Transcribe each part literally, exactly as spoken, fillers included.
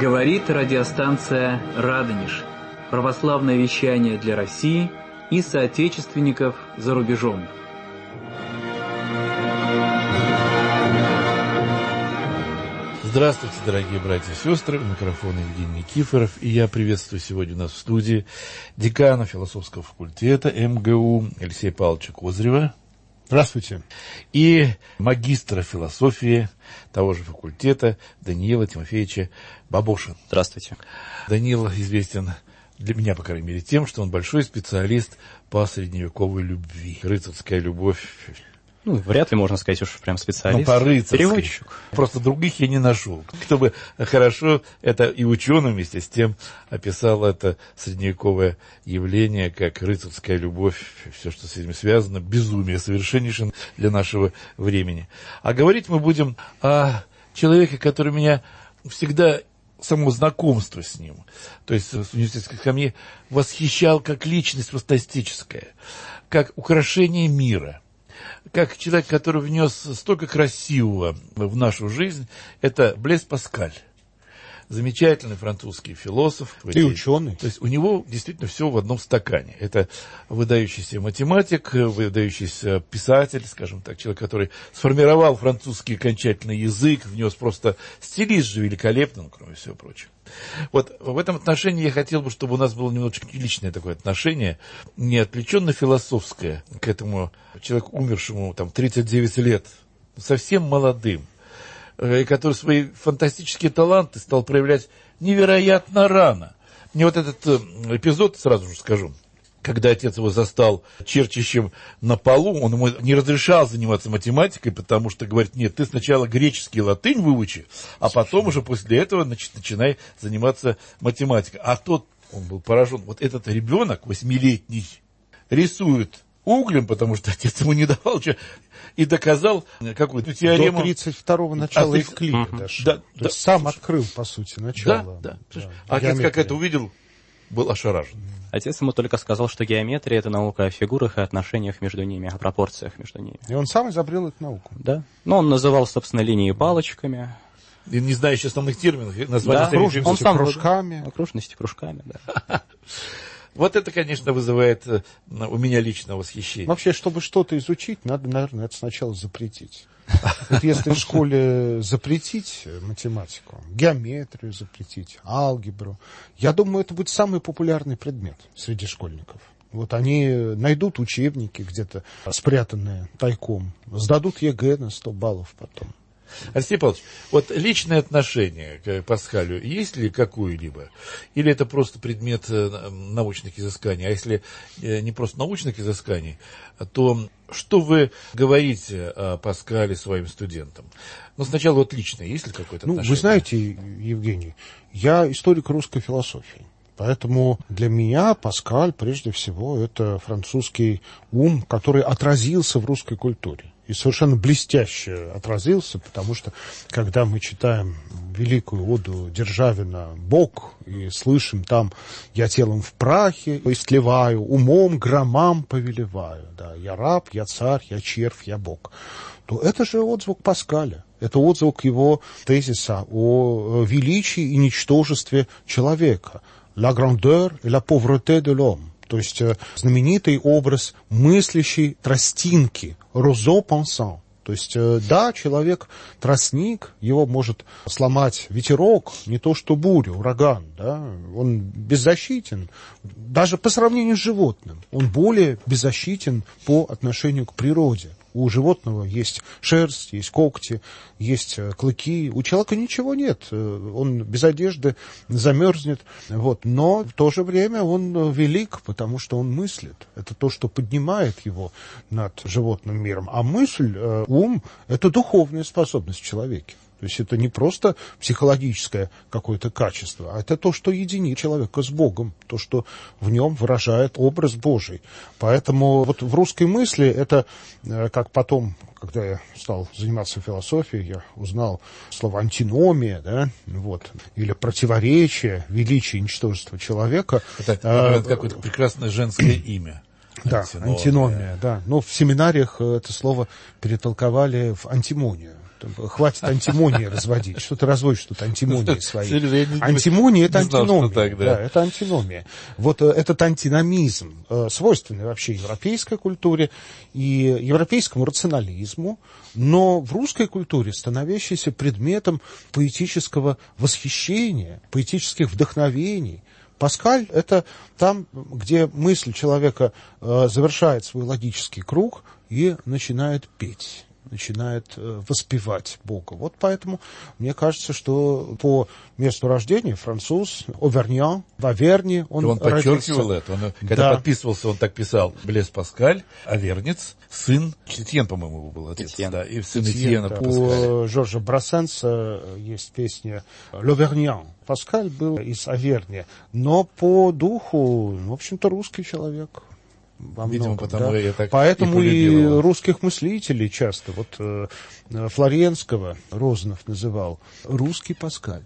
Говорит радиостанция «Радонеж». Православное вещание для России и соотечественников за рубежом. Здравствуйте, дорогие братья и сестры. У микрофона Евгений Никифоров. И я приветствую сегодня у нас в студии декана философского факультета эм гэ у Алексея Павловича Козырева. Здравствуйте. И магистра философии того же факультета Даниила Тимофеевича Бабошин. Здравствуйте. Даниил известен, для меня, по крайней мере, тем, что он большой специалист по средневековой любви. Рыцарская любовь. Ну, вряд ли можно сказать уж прям специалист. Ну, по-рыцарски. Переводчик. Просто других я не нашел. Кто бы хорошо это и ученым вместе с тем описал это средневековое явление, как рыцарская любовь, все, что с этим связано, безумие совершеннейшее для нашего времени. А говорить мы будем о человеке, который меня всегда, само знакомство с ним, то есть с университетской скамьи, восхищал как личность фантастическая, как украшение мира. Как человек, который внес столько красивого в нашу жизнь, это Блез Паскаль. Замечательный французский философ. И ученый. То есть у него действительно все в одном стакане. Это выдающийся математик, выдающийся писатель, скажем так, человек, который сформировал французский окончательный язык, внес просто стилист же великолепный, ну, кроме всего прочего. Вот в этом отношении я хотел бы, чтобы у нас было немножечко личное такое отношение, не отвлеченно философское к этому человеку, умершему там тридцать девять лет, совсем молодым, и который свои фантастические таланты стал проявлять невероятно рано. Мне вот этот эпизод, сразу же скажу, когда отец его застал черчащим на полу, он ему не разрешал заниматься математикой, потому что говорит: нет, ты сначала греческий и латынь выучи, а потом уже после этого значит, начинай заниматься математикой. А тот, он был поражен, вот этот ребенок восьмилетний рисует углем, потому что отец ему не давал, и доказал какую-то теорему. До тридцать второго начала а, Евклида uh-huh. дошел. Да, То да, есть сам слушай, открыл, по сути, начало. Да, да. да. А отец, как это увидел, был ошарашен. Отец ему только сказал, что геометрия — это наука о фигурах и отношениях между ними, о пропорциях между ними. И он сам изобрел эту науку. Да. Ну, он называл, собственно, линии палочками. И не знающий основных терминов, название Да, окружности он сам кружками. Окружности кружками, да. Вот это, конечно, вызывает у меня лично восхищение. Вообще, чтобы что-то изучить, надо, наверное, это сначала запретить. Вот если в школе запретить математику, геометрию запретить, алгебру, я думаю, это будет самый популярный предмет среди школьников. Вот они найдут учебники где-то спрятанные тайком, сдадут ЕГЭ на сто баллов потом. Алексей Павлович, вот личное отношение к Паскалю есть ли какое-либо? Или это просто предмет научных изысканий? А если не просто научных изысканий, то что вы говорите о Паскале своим студентам? Ну, сначала вот личное, есть ли какое-то ну, отношение? Вы знаете, Евгений, я историк русской философии. Поэтому для меня Паскаль, прежде всего, это французский ум, который отразился в русской культуре. И совершенно блестяще отразился, потому что, когда мы читаем великую оду Державина «Бог» и слышим там «Я телом в прахе истлеваю, умом громам повелеваю», да, «Я раб, я царь, я червь, я Бог», то это же отзвук Паскаля. Это отзвук его тезиса о величии и ничтожестве человека. «La grandeur et la pauvreté de l'homme». То есть знаменитый образ мыслящей тростинки, розо пенсан. То есть, да, человек тростник, его может сломать ветерок, не то что буря, ураган, да, он беззащитен, даже по сравнению с животным, он более беззащитен по отношению к природе. У животного есть шерсть, есть когти, есть клыки. У человека ничего нет. Он без одежды замерзнет. Вот. Но в то же время он велик, потому что он мыслит. Это то, что поднимает его над животным миром. А мысль, ум – это духовная способность в человеке. То есть это не просто психологическое какое-то качество, а это то, что единит человека с Богом, то, что в нем выражает образ Божий. Поэтому вот в русской мысли это, как потом, когда я стал заниматься философией, я узнал слово антиномия, да, вот, или противоречие, величие и ничтожество человека. Это, а, это какое-то прекрасное женское имя. Да, антиномия, антиномия, да. Но в семинариях это слово перетолковали в антимонию. Хватит антимонии разводить. Что ты разводишь тут антимонии свои? Антимония — это антиномия. Да, это антиномия. Вот этот антиномизм, свойственный вообще европейской культуре и европейскому рационализму, но в русской культуре становящийся предметом поэтического восхищения, поэтических вдохновений. Паскаль — это там, где мысль человека завершает свой логический круг и начинает петь, начинает э, воспевать Бога. Вот поэтому мне кажется, что по месту рождения француз, Оверньян, в Аверне он, он подчеркивал родился. это. Он, когда да. подписывался, он так писал: Блес Паскаль, авернец, сын Этьен, по-моему, был отец. Этьен. Да, и сын Этьен, Этьена да. Паскаля. У Жоржа Брассенса есть песня «L'Auvergnat». Паскаль был из Аверни, но по духу, в общем-то, русский человек. Во Видимо, многом, потому да. я так Поэтому и, и русских мыслителей часто, вот э, Флоренского Розанов называл русский Паскаль.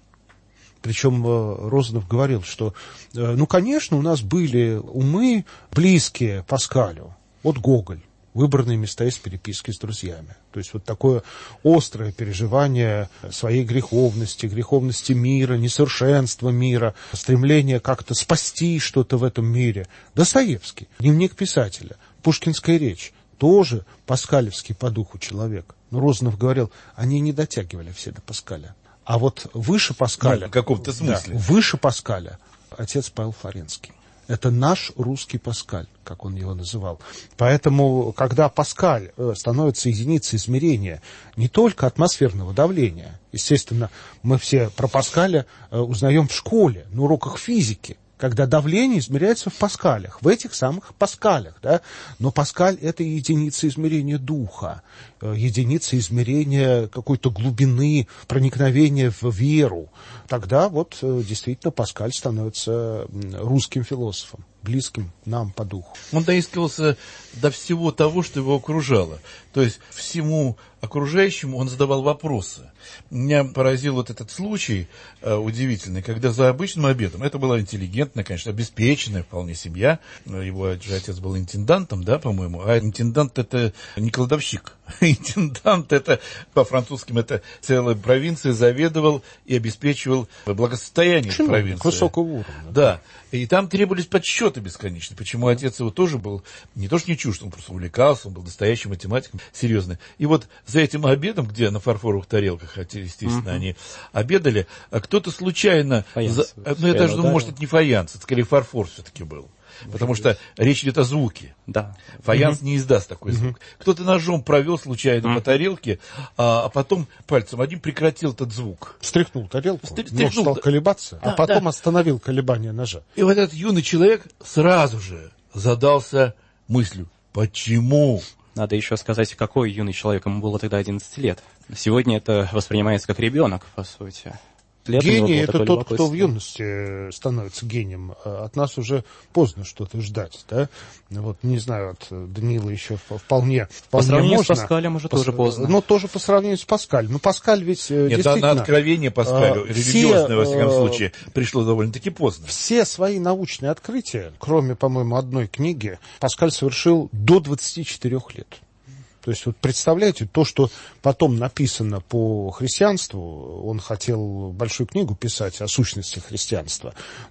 Причем э, Розанов говорил, что, э, ну, конечно, у нас были умы близкие Паскалю. Вот Гоголь, выбранные места из переписки с друзьями. То есть вот такое острое переживание своей греховности, греховности мира, несовершенства мира, стремление как-то спасти что-то в этом мире. Достоевский, дневник писателя, пушкинская речь, тоже паскалевский по духу человек. Но Розанов говорил, они не дотягивали все до Паскаля. А вот выше Паскаля, ну, в каком-то смысле. Да, выше Паскаля отец Павел Флоренский. Это наш русский Паскаль, как он его называл. Поэтому, когда Паскаль становится единицей измерения не только атмосферного давления, естественно, мы все про Паскаля узнаем в школе, на уроках физики, когда давление измеряется в паскалях, в этих самых паскалях, да? Но Паскаль — это единица измерения духа, единица измерения какой-то глубины, проникновения в веру. Тогда вот действительно Паскаль становится русским философом, близким нам по духу. Он доискивался до всего того, что его окружало. То есть всему окружающему он задавал вопросы. Меня поразил вот этот случай э, удивительный, когда за обычным обедом, это была интеллигентная, конечно, обеспеченная вполне семья, его же отец был интендантом, да, по-моему, а интендант — это не кладовщик. Интендант — это, по-французским, это целая провинция, заведовал и обеспечивал благосостояние провинции. Высокого уровня. Да, и там требовались подсчеты бесконечные. Почему отец его тоже был не то что не чужд, он просто увлекался, он был настоящим математиком, серьезный. И вот за этим обедом, где на фарфоровых тарелках, естественно, uh-huh. они обедали, а кто-то случайно... За... Ну, я даже думаю, может, это не фаянс, это скорее фарфор все-таки был. Потому uh-huh. что речь идет о звуке. Да. Фаянс uh-huh. не издаст такой uh-huh. звук. Кто-то ножом провел случайно uh-huh. по тарелке, а, а потом пальцем один прекратил этот звук. Стряхнул тарелку, Стр- нож стал колебаться, да, а потом да. остановил колебание ножа. И вот этот юный человек сразу же задался мыслью, почему? Надо еще сказать, какой юный человек, ему было тогда одиннадцать лет. Сегодня это воспринимается как ребенок, по сути. Лет Гений — это тот, кто в юности становится гением. От нас уже поздно что-то ждать, да? Вот, не знаю, от Даниила еще вполне, вполне по сравнению можно. с Паскалем уже по, тоже поздно. Но тоже по сравнению с Паскалем. Ну, Паскаль ведь Нет, действительно... на откровение Паскалю, а, религиозное, все, во всяком случае, пришло довольно-таки поздно. Все свои научные открытия, кроме, по-моему, одной книги, Паскаль совершил до двадцати четырёх лет. То есть, вот представляете, то, что потом написано по христианству, он хотел большую книгу писать о сущности христианства,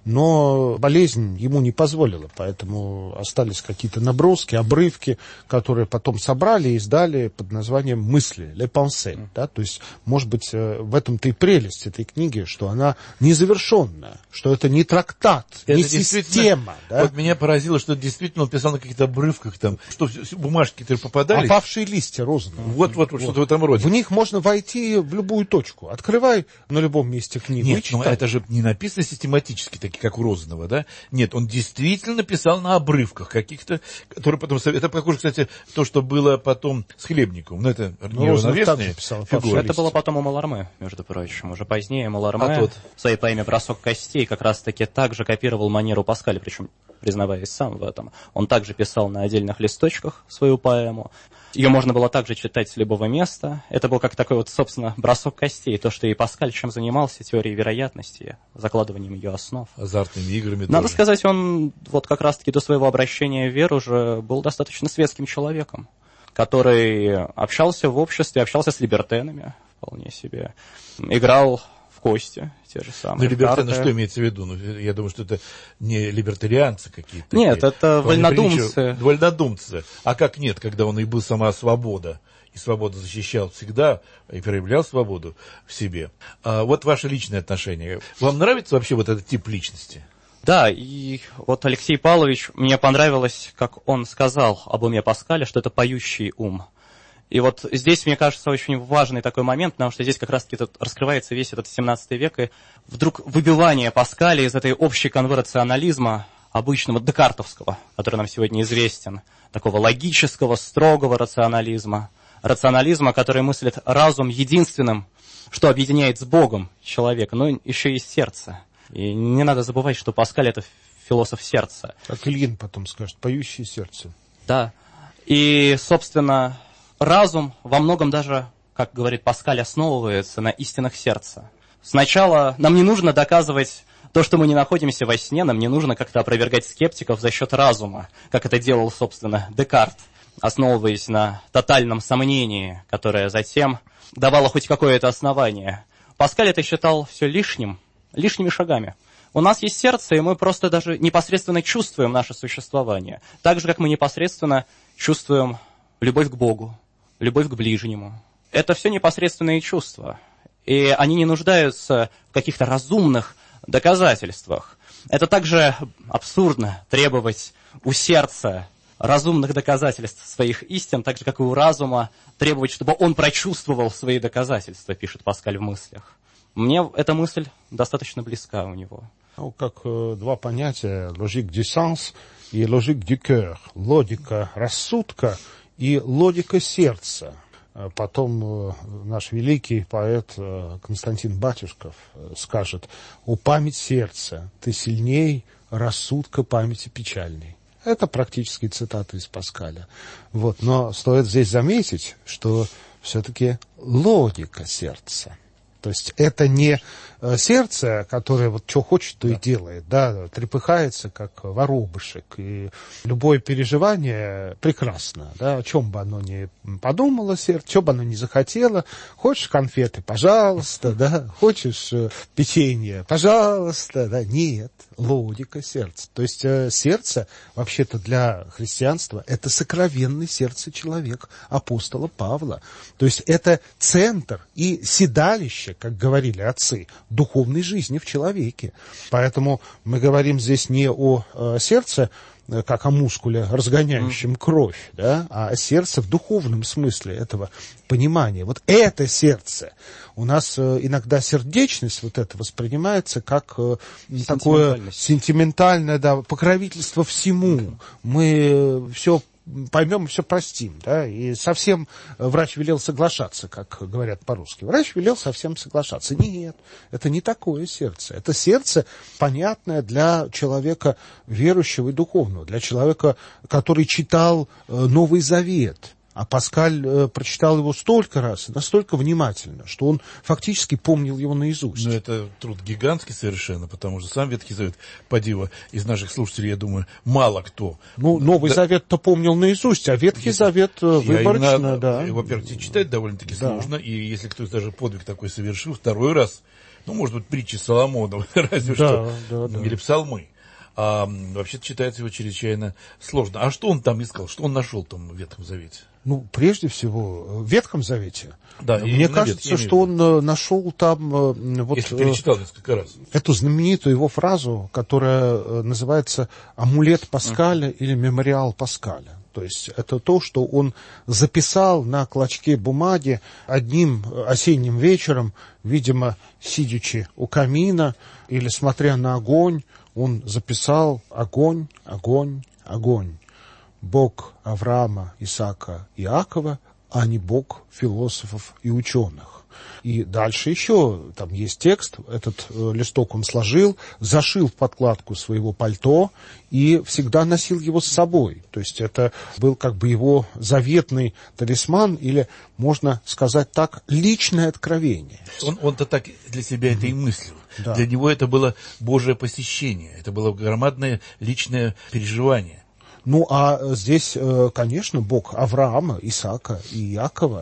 но болезнь ему не позволила, поэтому остались какие-то наброски, обрывки, которые потом собрали и издали под названием «Мысли», «Les pensées». Да? То есть, может быть, в этом-то и прелесть этой книги, что она незавершенная, что это не трактат, это не система. Да? Вот меня поразило, что действительно он писал на каких-то обрывках, там, что бумажки, которые попадались. Опавшие листья Розанова. Вот, вот, вот, что-то в этом роде. В них можно войти в любую точку. Открывай на любом месте книгу. Нет, но это же не написано систематически, такие как у Розанова, да? Нет, он действительно писал на обрывках каких-то, которые потом... Это похоже, кстати, то, что было потом с Хлебниковым. Но это неравновесные фигуры. Это было потом у Маларме, между прочим. Уже позднее Маларме а тот... в своей поэме «Бросок костей» как раз-таки также копировал манеру Паскаля, причем признаваясь сам в этом. Он также писал на отдельных листочках свою поэму. Ее можно было также читать с любого места. Это был как такой вот, собственно, бросок костей. То, что и Паскаль чем занимался, теорией вероятности, закладыванием ее основ. Азартными играми. Надо тоже. сказать, он вот как раз-таки до своего обращения в веру уже был достаточно светским человеком, который общался в обществе, общался с либертенами, вполне себе. Играл в кости, те же самые. Ну, либертariаны, карты. что имеется в виду? Ну, я думаю, что это не либертарианцы какие-то. Нет, такие. Это он вольнодумцы. Вольнодумцы. А как нет, когда он и был сама свобода, и свободу защищал всегда, и проявлял свободу в себе. А вот ваше личное отношение. Вам нравится вообще вот этот тип личности? Да, и вот Алексей Павлович, мне понравилось, как он сказал об уме Паскаля, что это поющий ум. И вот здесь, мне кажется, очень важный такой момент, потому что здесь как раз-таки тут раскрывается весь этот семнадцатый век, и вдруг выбивание Паскаля из этой общей конвы рационализма, обычного декартовского, который нам сегодня известен, такого логического, строгого рационализма, рационализма, который мыслит разум единственным, что объединяет с Богом человека, но еще и сердце. И не надо забывать, что Паскаль — это философ сердца. Как Ильин потом скажет, поющее сердце. Да. И, собственно, разум во многом даже, как говорит Паскаль, основывается на истинах сердца. Сначала нам не нужно доказывать то, что мы не находимся во сне, нам не нужно как-то опровергать скептиков за счет разума, как это делал, собственно, Декарт, основываясь на тотальном сомнении, которое затем давало хоть какое-то основание. Паскаль это считал все лишним, лишними шагами. У нас есть сердце, и мы просто даже непосредственно чувствуем наше существование. Так же, как мы непосредственно чувствуем любовь к Богу, любовь к ближнему. Это все непосредственные чувства. И они не нуждаются в каких-то разумных доказательствах. Это также абсурдно требовать у сердца разумных доказательств своих истин, так же, как и у разума требовать, чтобы он прочувствовал свои доказательства, пишет Паскаль в мыслях. Мне эта мысль достаточно близка у него. Ну, как э, два понятия, logique du sens и logique du cœur. Логика рассудка и логика сердца. Потом э, наш великий поэт э, Константин Батюшков э, скажет: «О, память сердца, ты сильней рассудка памяти печальной». Это практически цитата из Паскаля. Вот. Но стоит здесь заметить, что все-таки логика сердца. То есть это не сердце, которое вот что хочет, то и делает, да, трепыхается, как воробышек. И любое переживание прекрасно, да, о чем бы оно ни подумало сердце, что бы оно ни захотело. Хочешь конфеты, пожалуйста, да, хочешь печенье, пожалуйста, да, нет, логика сердца. То есть сердце, вообще-то для христианства, это сокровенное сердце человека, апостола Павла. То есть это центр и седалище, как говорили отцы, духовной жизни в человеке. Поэтому мы говорим здесь не о э, сердце, э, как о мускуле, разгоняющем mm. кровь, да, а о сердце в духовном смысле этого понимания. Вот это сердце. У нас э, иногда сердечность вот это воспринимается как э, такое сентиментальное, да, покровительство всему. Мы все поймем и все простим, да, и совсем врач велел соглашаться, как говорят по-русски. Врач велел совсем соглашаться. Нет, это не такое сердце. Это сердце, понятное для человека верующего и духовного, для человека, который читал Новый Завет. А Паскаль э, прочитал его столько раз, настолько внимательно, что он фактически помнил его наизусть. Но это труд гигантский совершенно, потому что сам Ветхий Завет, поди из наших слушателей, я думаю, мало кто. Ну, Новый да. Завет-то помнил наизусть, а Ветхий это... Завет выборочно, именно, да. Во-первых, читать довольно-таки да. сложно, и если кто-то даже подвиг такой совершил, второй раз, ну, может быть, притчи Соломонова, разве да, что, да, да. или псалмы. А вообще-то читается его чрезвычайно сложно. А что он там искал, что он нашел там в Ветхом Завете? Ну, прежде всего, в Ветхом Завете. Да, мне кажется, вет, что он нашел там... Вот, если перечитал несколько раз. Эту знаменитую его фразу, которая называется «Амулет Паскаля» uh-huh. или «Мемориал Паскаля». То есть это то, что он записал на клочке бумаги одним осенним вечером, видимо, сидячи у камина или смотря на огонь, он записал огонь, огонь, огонь. Бог Авраама, Исаака, Иакова, а не Бог философов и ученых. И дальше еще там есть текст, этот э, листок он сложил, зашил в подкладку своего пальто и всегда носил его с собой. То есть это был как бы его заветный талисман, или, можно сказать так, личное откровение. Он, он-то так для себя mm-hmm. это и мыслил. Да. Для него это было Божие посещение, это было громадное личное переживание. Ну, а здесь, конечно, Бог Авраама, Исаака и Иакова,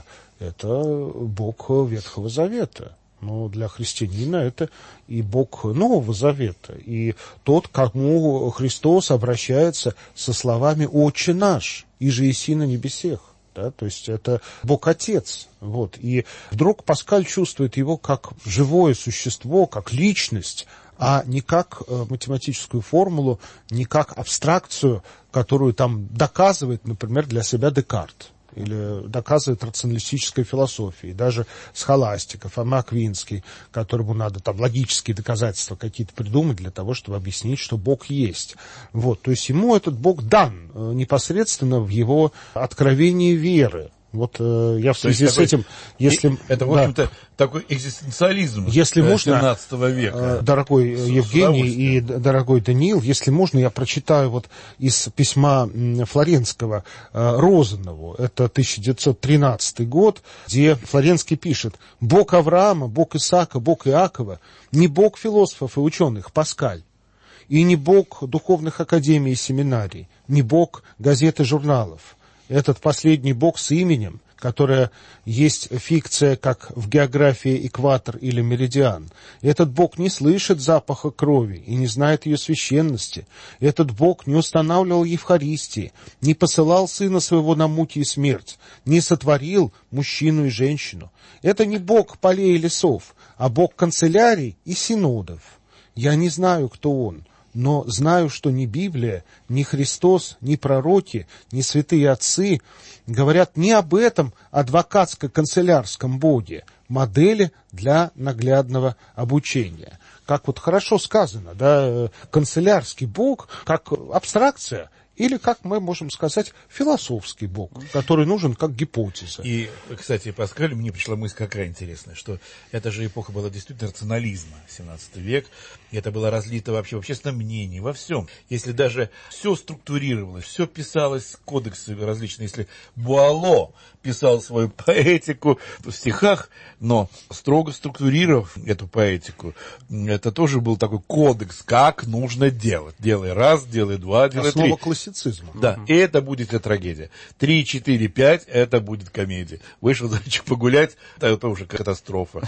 это Бог Ветхого Завета. Но для христианина это и Бог Нового Завета, и тот, к кому Христос обращается со словами «Отче наш, иже еси на небесех». Да, то есть это Бог-Отец. Вот. И вдруг Паскаль чувствует его как живое существо, как личность, а не как математическую формулу, не как абстракцию, которую там доказывает, например, для себя Декарт. Или доказывает рационалистической философии, даже схоластика, Фома Аквинский, которому надо там логические доказательства какие-то придумать для того, чтобы объяснить, что Бог есть. Вот, то есть ему этот Бог дан непосредственно в его откровении веры. Вот э, я в связи с этим, если... Это, в общем-то, да, такой экзистенциализм если можно, семнадцатого века. Дорогой с, Евгений с и дорогой Даниил, если можно, я прочитаю вот из письма Флоренского э, Розанову, это тысяча девятьсот тринадцатый год, где Флоренский пишет: «Бог Авраама, Бог Исаака, Бог Иакова, не Бог философов и ученых, Паскаль, и не Бог духовных академий и семинарий, не Бог газет и журналов. Этот последний Бог с именем, которое есть фикция, как в географии экватор или меридиан. Этот Бог не слышит запаха крови и не знает ее священности. Этот Бог не устанавливал Евхаристии, не посылал Сына Своего на муки и смерть, не сотворил мужчину и женщину. Это не Бог полей и лесов, а Бог канцелярий и синодов. Я не знаю, кто Он, но знаю, что ни Библия, ни Христос, ни пророки, ни святые отцы говорят не об этом адвокатско-канцелярском Боге, модели для наглядного обучения». Как вот хорошо сказано, да, канцелярский Бог как абстракция, или, как мы можем сказать, философский Бог, который нужен как гипотеза. И, кстати, Паскаль, мне пришла мысль какая интересная, что эта же эпоха была действительно рационализма, семнадцатый век, и это было разлито вообще в общественном мнении, во всем. Если даже все структурировалось, все писалось, кодексы различные, если Буало писал свою поэтику в стихах, но строго структурировав эту поэтику, это тоже был такой кодекс, как нужно делать. Делай раз, делай два, делай три. Основа классицизма. Да, и это будет трагедия. Три, четыре, пять, это будет комедия. Вышел зайчик погулять, это уже катастрофа.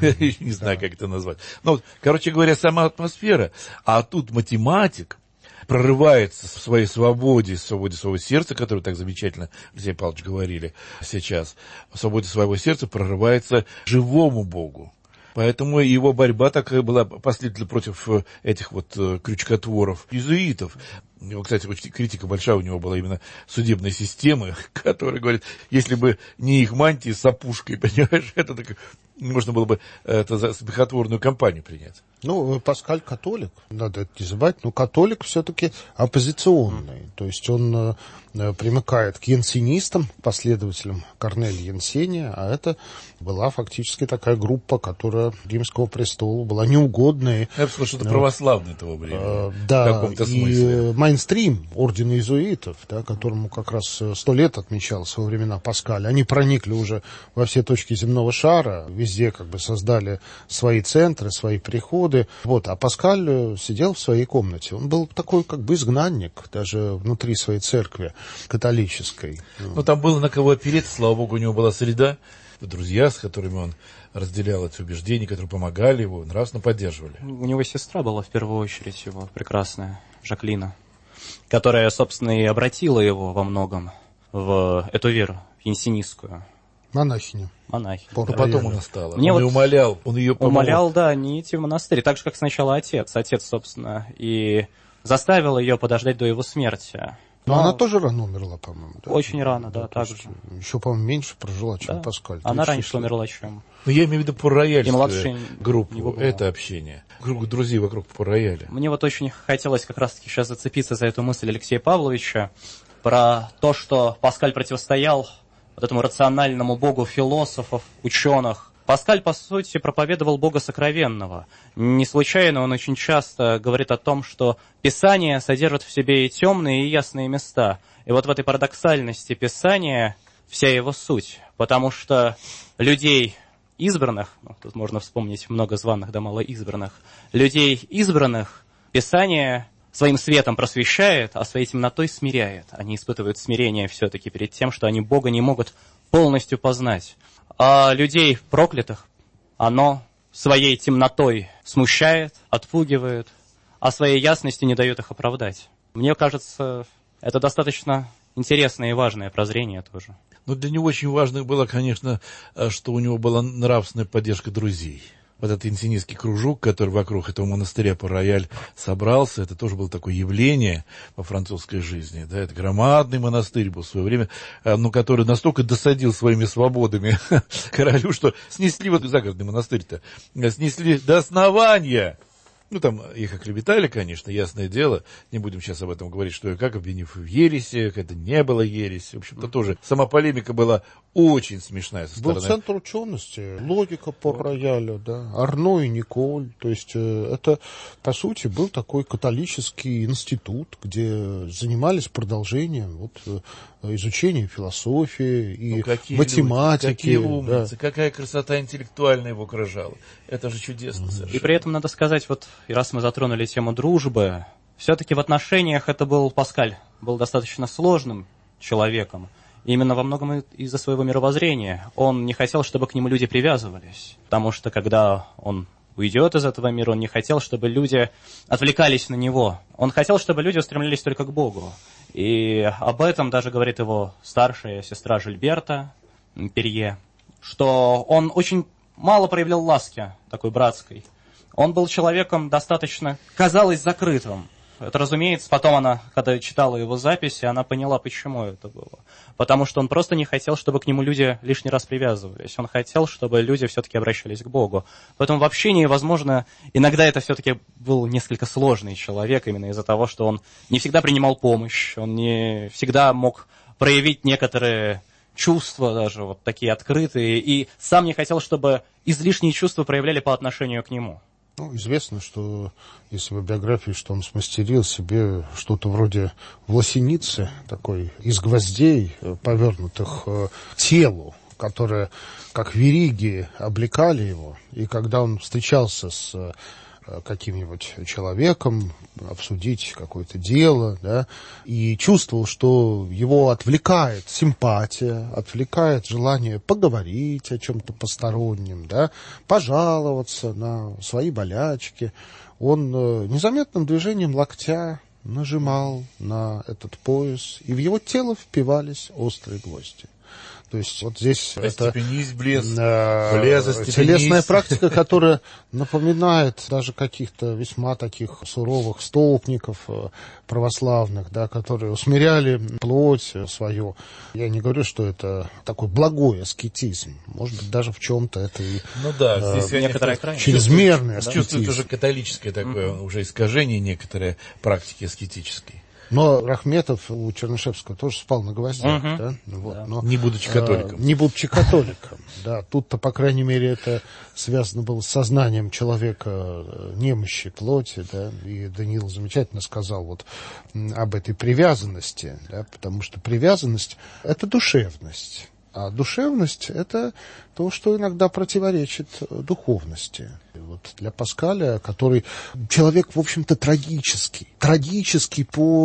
Не знаю, как это назвать. Ну, короче говоря, сама атмосфера, а тут математик прорывается в своей свободе, в свободе своего сердца, которую так замечательно Алексей Павлович говорили сейчас, в свободе своего сердца прорывается живому Богу. Поэтому его борьба такая была последовательно против этих вот крючкотворов, иезуитов. Его, кстати, очень критика большая у него была именно судебной системы, которая говорит, если бы не их мантии с опушкой, понимаешь, это так, можно было бы это за смехотворную кампанию принять. Ну, Паскаль католик, надо это не забывать, но католик все-таки оппозиционный. То есть он э, примыкает к янсенистам, последователям Корнелия Янсения, а это была фактически такая группа, которая Римского престола была неугодной. Я бы сказал, что это православное того времени. Э, да, в каком-то смысле. И майнстрим, орден иезуитов, да, которому как раз сто лет отмечался во времена Паскаля, они проникли уже во все точки земного шара, везде как бы создали свои центры, свои приходы. Вот, а Паскаль сидел в своей комнате. Он был такой как бы изгнанник, даже внутри своей церкви католической. Ну, там было на кого опереться, слава богу, у него была среда, друзья, с которыми он разделял эти убеждения, которые помогали его, нравственно поддерживали. У него сестра была в первую очередь его прекрасная, Жаклина, которая, собственно, и обратила его во многом в эту веру, в янсенистскую. Монахиня. Монахи. Но потом она стала. Мне он вот и умолял, он ее помог. Умолял, да, не идти в монастырь. Так же, как сначала отец. Отец, собственно, и заставил ее подождать до его смерти. Но, Но она тоже рано умерла, по-моему. Да? Очень рано, да, да так же. Еще, по-моему, меньше прожила, чем да. Паскаль. Она раньше умерла, чем... Ну, я имею в виду Пор-Рояльскую группу. Это это общение. Круг друзей вокруг Пор-Рояля. Мне вот очень хотелось как раз-таки сейчас зацепиться за эту мысль Алексея Павловича про то, что Паскаль противостоял вот этому рациональному богу философов, ученых. Паскаль, по сути, проповедовал Бога сокровенного. Не случайно он очень часто говорит о том, что Писание содержит в себе и темные, и ясные места. И вот в этой парадоксальности Писания вся его суть. Потому что людей избранных, ну, тут можно вспомнить много званых да мало избранных, людей избранных Писание своим светом просвещает, а своей темнотой смиряет. Они испытывают смирение все-таки перед тем, что они Бога не могут полностью познать. А людей проклятых оно своей темнотой смущает, отпугивает, а своей ясности не дает их оправдать. Мне кажется, это достаточно интересное и важное прозрение тоже. Но для него очень важно было, конечно, что у него была нравственная поддержка друзей. Вот этот инсинистский кружок, который вокруг этого монастыря Пор-Рояль собрался, это тоже было такое явление во французской жизни. Да, это громадный монастырь был в свое время, но который настолько досадил своими свободами королю, что снесли вот загородный монастырь-то, снесли до основания. Ну, там их оклеветали, конечно, ясное дело. Не будем сейчас об этом говорить, что и как, обвинив в ереси, это не было ереси. В общем-то, тоже сама полемика была очень смешная со стороны. Был центр учености, логика Пор-Рояля, да, Арно и Николь. То есть это, по сути, был такой католический институт, где занимались продолжением вот, изучения философии и ну, какие математики. Люди, какие умницы, да. Какая красота интеллектуальная его окружала. Это же чудесно mm-hmm. совершенно. И при этом надо сказать, вот, и раз мы затронули тему дружбы, все-таки в отношениях это был Паскаль, был достаточно сложным человеком. И именно во многом из-за своего мировоззрения. Он не хотел, чтобы к нему люди привязывались. Потому что когда он уйдет из этого мира, он не хотел, чтобы люди отвлекались на него. Он хотел, чтобы люди устремлялись только к Богу. И об этом даже говорит его старшая сестра Жильберта Перье, что он очень мало проявлял ласки такой братской. Он был человеком достаточно, казалось, закрытым. Это, разумеется, потом она, когда читала его записи, она поняла, почему это было. Потому что он просто не хотел, чтобы к нему люди лишний раз привязывались. Он хотел, чтобы люди все-таки обращались к Богу. Поэтому в общении, возможно, иногда это все-таки был несколько сложный человек, именно из-за того, что он не всегда принимал помощь, он не всегда мог проявить некоторые чувства, даже вот такие открытые, и сам не хотел, чтобы излишние чувства проявляли по отношению к нему. Ну, известно, что, если в биографии, что он смастерил себе что-то вроде власеницы, такой, из гвоздей, повернутых к телу, которые, как вериги, облекали его. И когда он встречался с каким-нибудь человеком, обсудить какое-то дело, да, и чувствовал, что его отвлекает симпатия, отвлекает желание поговорить о чем-то постороннем, да, пожаловаться на свои болячки, он незаметным движением локтя нажимал на этот пояс, и в его тело впивались острые гвозди. То есть вот здесь остепенись, это блез, э, блез, телесная практика, которая напоминает даже каких-то весьма таких суровых столпников э, православных, да, которые усмиряли плоть свою. Я не говорю, что это такой благой аскетизм. Может быть, даже в чем-то это и ну да, здесь э, некоторое чрезмерный аскетизм. Чувствует уже католическое такое mm-hmm. уже искажение некоторые практики аскетической. Но Рахметов у Чернышевского тоже спал на гвоздях, uh-huh. да? Вот. Да. Но, не будучи католиком. А, не будучи католиком, да. Тут-то, по крайней мере, это связано было с сознанием человека немощи плоти, да. И Даниил замечательно сказал вот об этой привязанности, да, потому что привязанность – это душевность. А душевность – это то, что иногда противоречит духовности. И вот для Паскаля, который человек, в общем-то, трагический, трагический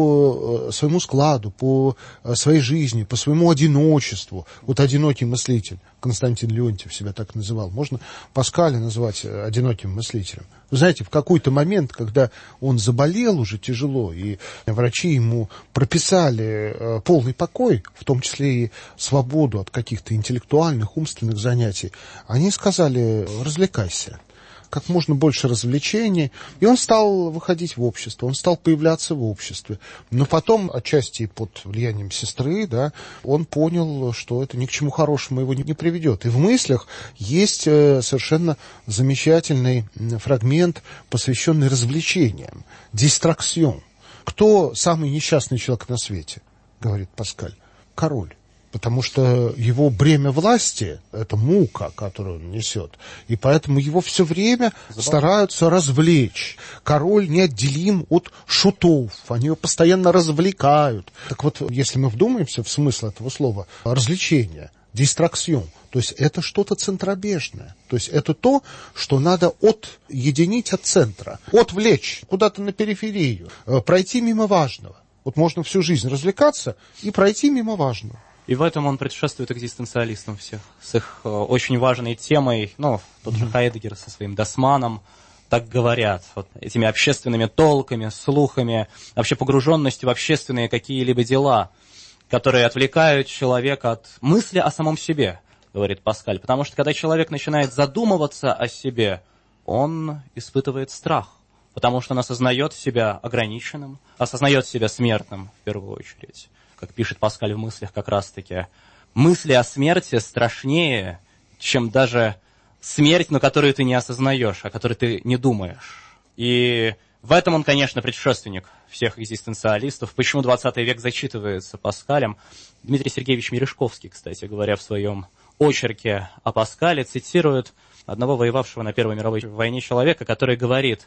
по своему складу, по своей жизни, по своему одиночеству. Вот одинокий мыслитель, Константин Леонтьев себя так называл. Можно Паскаля назвать одиноким мыслителем. Вы знаете, в какой-то момент, когда он заболел уже тяжело, и врачи ему прописали полный покой, в том числе и свободу от каких-то интеллектуальных, умственных занятий, они сказали: развлекайся, как можно больше развлечений. И он стал выходить в общество, он стал появляться в обществе. Но потом, отчасти под влиянием сестры, да, он понял, что это ни к чему хорошему его не приведет. И в мыслях есть совершенно замечательный фрагмент, посвященный развлечениям. Дистраксион. Кто самый несчастный человек на свете, говорит Паскаль? Король. Потому что его бремя власти – это мука, которую он несет. И поэтому его все время Забавно. стараются развлечь. Король неотделим от шутов. Они его постоянно развлекают. Так вот, если мы вдумаемся в смысл этого слова, развлечение, дистраксион, то есть это что-то центробежное. То есть это то, что надо отъединить от центра, отвлечь куда-то на периферию, пройти мимо важного. Вот можно всю жизнь развлекаться и пройти мимо важного. И в этом он предшествует экзистенциалистам всех, с их э, очень важной темой, ну, тот же Хайдеггер со своим Досманом, так говорят, вот этими общественными толками, слухами, вообще погруженностью в общественные какие-либо дела, которые отвлекают человека от мысли о самом себе, говорит Паскаль. Потому что когда человек начинает задумываться о себе, он испытывает страх, потому что он осознает себя ограниченным, осознает себя смертным в первую очередь. Как пишет Паскаль в мыслях как раз-таки, мысли о смерти страшнее, чем даже смерть, но которую ты не осознаешь, о которой ты не думаешь. И в этом он, конечно, предшественник всех экзистенциалистов. Почему двадцатый век зачитывается Паскалем? Дмитрий Сергеевич Мережковский, кстати говоря, в своем очерке о Паскале цитирует одного воевавшего на Первой мировой войне человека, который говорит,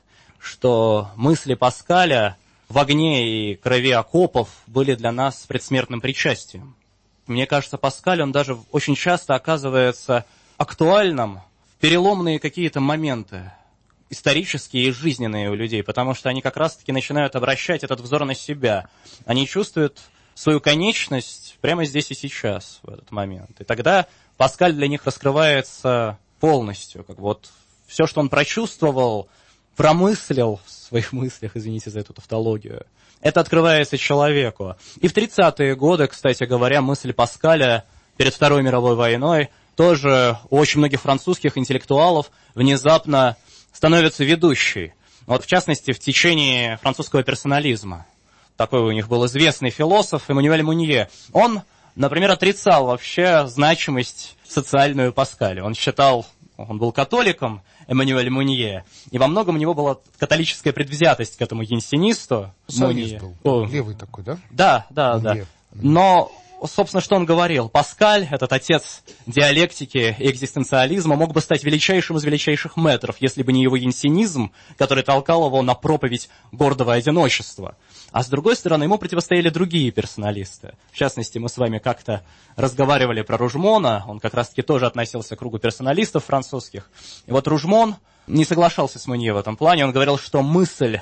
что мысли Паскаля в огне и крови окопов были для нас предсмертным причастием. Мне кажется, Паскаль, он даже очень часто оказывается актуальным в переломные какие-то моменты, исторические и жизненные у людей, потому что они как раз-таки начинают обращать этот взор на себя. Они чувствуют свою конечность прямо здесь и сейчас, в этот момент. И тогда Паскаль для них раскрывается полностью. Как вот все, что он прочувствовал, промыслил в своих мыслях, извините за эту тавтологию, это открывается человеку. И в тридцатые годы, кстати говоря, мысль Паскаля перед Второй мировой войной тоже у очень многих французских интеллектуалов внезапно становится ведущей. Вот в частности, в течение французского персонализма. Такой у них был известный философ Эммануэль Мунье. Он, например, отрицал вообще значимость социальную Паскаля. Он считал, он был католиком, Эммануэль Мунье, и во многом у него была католическая предвзятость к этому янсенисту. Социалист был, О. левый такой, да? Да, да, Мунье. да. Но... Собственно, что он говорил? Паскаль, этот отец диалектики и экзистенциализма, мог бы стать величайшим из величайших мэтров, если бы не его янсенизм, который толкал его на проповедь гордого одиночества. А с другой стороны, ему противостояли другие персоналисты. В частности, мы с вами как-то разговаривали про Ружмона, он как раз-таки тоже относился к кругу персоналистов французских. И вот Ружмон не соглашался с Мунье в этом плане, он говорил, что мысль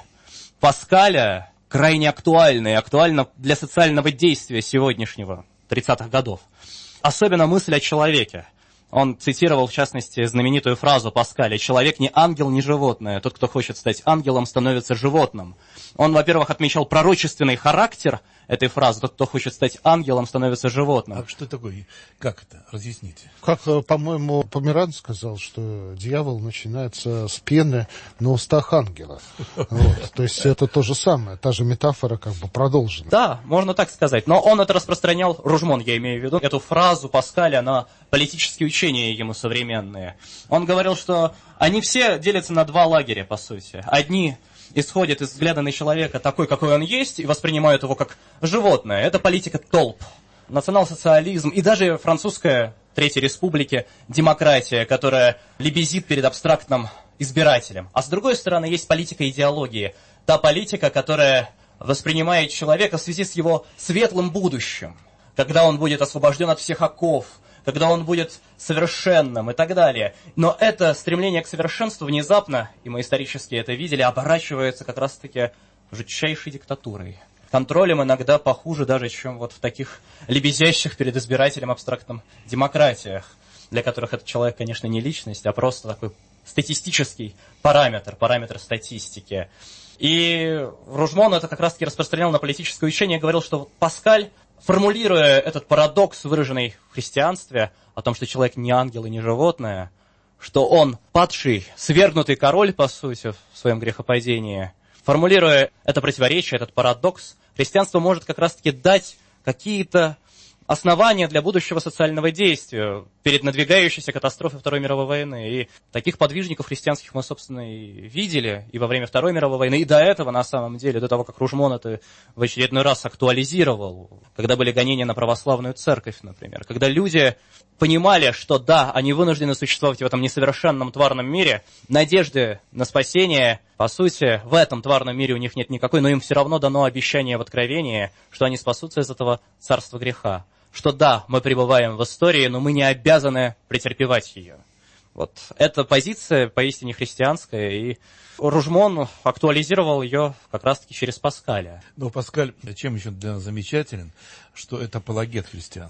Паскаля крайне актуальна и актуальна для социального действия сегодняшнего, тридцатых годов. Особенно мысль о человеке. Он цитировал, в частности, знаменитую фразу Паскаля: «Человек не ангел, не животное. Тот, кто хочет стать ангелом, становится животным». Он, во-первых, отмечал пророчественный характер этой фразы: «Тот, кто хочет стать ангелом, становится животным». А что такое? Как это? Разъясните. Как, по-моему, Померан сказал, что дьявол начинается с пены на устах ангела. Вот. То есть это то же самое, та же метафора как бы продолжена. Да, можно так сказать. Но он это распространял, Ружмон, я имею в виду, эту фразу Паскаля на политические учения ему современные. Он говорил, что они все делятся на два лагеря, по сути. Одни исходят из взгляда на человека такой, какой он есть, и воспринимают его как животное. Это политика толп, национал-социализм и даже французская Третьей Республики демократия, которая лебезит перед абстрактным избирателем. А с другой стороны, есть политика идеологии. Та политика, которая воспринимает человека в связи с его светлым будущим, когда он будет освобожден от всех оков, когда он будет совершенным и так далее. Но это стремление к совершенству внезапно, и мы исторически это видели, оборачивается как раз-таки жутчайшей диктатурой. Контролем иногда похуже даже, чем вот в таких лебезящих перед избирателем абстрактным демократиях, для которых этот человек, конечно, не личность, а просто такой статистический параметр, параметр статистики. И Ружмон это как раз-таки распространял на политическое учение, говорил, что Паскаль, формулируя этот парадокс, выраженный в христианстве, о том, что человек не ангел и не животное, что он падший, свергнутый король, по сути, в своем грехопадении, формулируя это противоречие, этот парадокс, христианство может как раз-таки дать какие-то основания для будущего социального действия перед надвигающейся катастрофой Второй мировой войны. И таких подвижников христианских мы, собственно, и видели и во время Второй мировой войны, и до этого, на самом деле, до того, как Ружмон это в очередной раз актуализировал, когда были гонения на православную церковь, например, когда люди понимали, что да, они вынуждены существовать в этом несовершенном тварном мире, надежды на спасение, по сути, в этом тварном мире у них нет никакой, но им все равно дано обещание в Откровении, что они спасутся из этого царства греха. Что да, мы пребываем в истории, но мы не обязаны претерпевать ее. Вот эта позиция поистине христианская, и Ружмон актуализировал ее как раз-таки через Паскаля. Но Паскаль чем еще для нас замечателен, что это апологет христианства.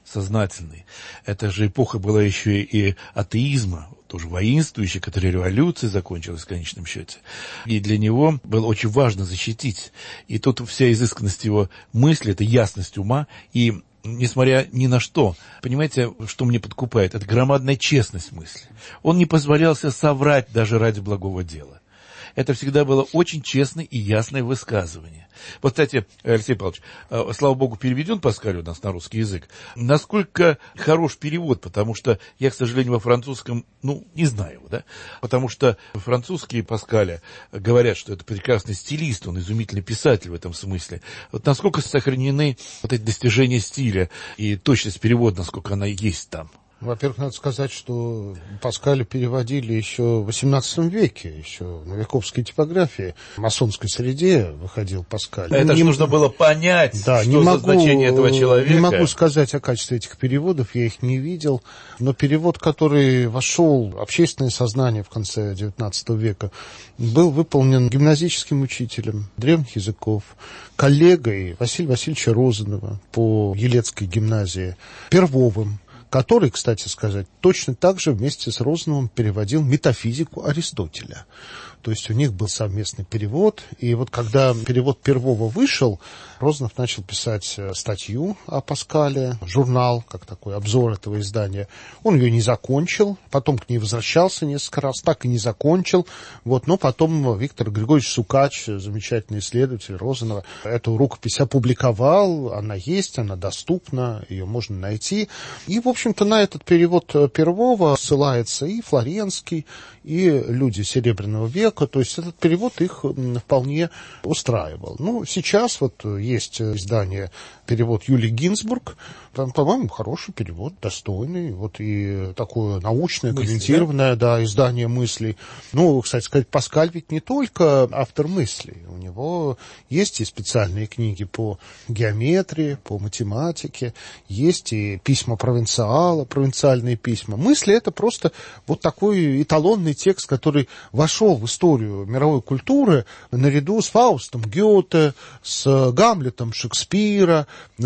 сознательный. Эта же эпоха была еще и атеизма, тоже воинствующий, который революцией закончилась в конечном счете. И для него было очень важно защитить. И тут вся изысканность его мысли, это ясность ума, и несмотря ни на что, понимаете, что мне подкупает? Это громадная честность мысли. Он не позволял себе соврать даже ради благого дела. Это всегда было очень честное и ясное высказывание. Вот, кстати, Алексей Павлович, слава богу, переведен Паскаль у нас на русский язык. Насколько хорош перевод, потому что я, к сожалению, во французском, ну, не знаю его, да? Потому что французские Паскаля говорят, что это прекрасный стилист, он изумительный писатель в этом смысле. Вот насколько сохранены вот эти достижения стиля и точность перевода, насколько она есть там? Во-первых, надо сказать, что Паскаля переводили еще в восемнадцатом веке, еще на вековской типографии. В масонской среде выходил Паскаль. Это не, же нужно было понять, да, что не за могу, значение этого человека. Не могу сказать о качестве этих переводов, я их не видел. Но перевод, который вошел в общественное сознание в конце девятнадцатого века, был выполнен гимназическим учителем древних языков, коллегой Василия Васильевича Розанова по Елецкой гимназии, Первовым, который, кстати сказать, точно так же вместе с Розановым переводил метафизику Аристотеля. То есть у них был совместный перевод, и вот когда перевод Первого вышел, Розанов начал писать статью о Паскале, журнал, как такой обзор этого издания. Он ее не закончил, потом к ней возвращался несколько раз, так и не закончил. Вот, но потом Виктор Григорьевич Сукач, замечательный исследователь Розанова, эту рукопись опубликовал, она есть, она доступна, ее можно найти. И, в общем-то, на этот перевод Первого ссылается и Флоренский, и люди Серебряного века, то есть этот перевод их вполне устраивал. Ну, сейчас вот есть издание, перевод Юлии Гинзбург, там, по-моему, хороший перевод, достойный, вот и такое научное, мысли, комментированное, да? Да, издание мыслей. Ну, кстати сказать, Паскаль ведь не только автор мыслей, у него есть и специальные книги по геометрии, по математике, есть и письма провинциала, провинциальные письма. Мысли — это просто вот такой эталонный текст, который вошел в историю мировой культуры наряду с Фаустом Гёте, с Гамлетом Шекспира,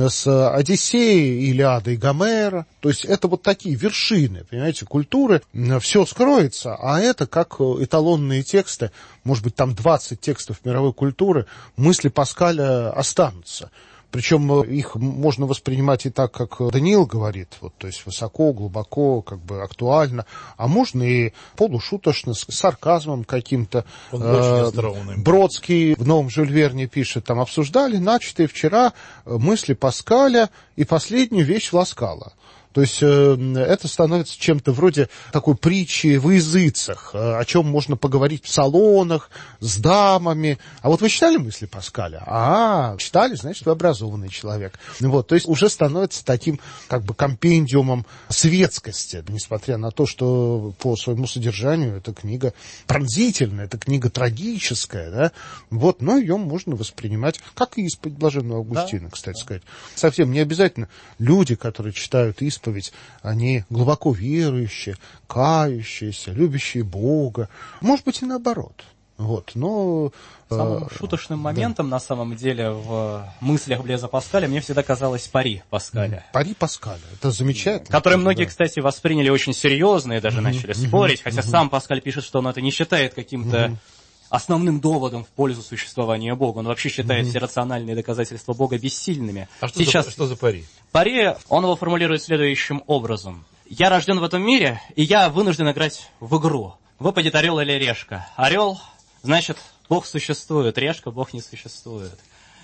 с Одиссеей, Илиадой Гомера. То есть это вот такие вершины, понимаете, культуры. Все скроется, а это как эталонные тексты, может быть, там двадцать текстов мировой культуры, мысли Паскаля останутся. Причем их можно воспринимать и так, как Даниил говорит, вот, то есть высоко, глубоко, как бы актуально, а можно и полушуточно, с сарказмом каким-то. Он очень остроумный. Бродский в новом Жюль Верне пишет, там обсуждали начатые вчера мысли Паскаля и последнюю вещь Ласкала. То есть э, это становится чем-то вроде такой притчи во языцах, э, о чем можно поговорить в салонах, с дамами. А вот вы читали мысли Паскаля? А, читали, значит, вы образованный человек. Вот, то есть уже становится таким как бы компендиумом светскости, несмотря на то, что по своему содержанию эта книга пронзительная, эта книга трагическая, да? Вот, но ее можно воспринимать как и исповедь Блаженного Августина, да, кстати да. сказать. Совсем не обязательно люди, которые читают исповедь, Исповедь, они глубоко верующие, кающиеся, любящие Бога. Может быть, и наоборот. Вот, но... Самым э, шуточным моментом, да. на самом деле, в мыслях Блеза Паскаля мне всегда казалось пари Паскаля. Пари Паскаля, это замечательно. Который многие, да. кстати, восприняли очень серьезно и даже mm-hmm. начали спорить, mm-hmm. хотя mm-hmm. сам Паскаль пишет, что он это не считает каким-то... Mm-hmm. основным доводом в пользу существования Бога. Он вообще считает mm-hmm. все рациональные доказательства Бога бессильными. А что, Сейчас... за, что за пари? Пари, он его формулирует следующим образом. Я рожден в этом мире, и я вынужден играть в игру. Выпадет орел или решка. Орел, значит, Бог существует, решка, Бог не существует.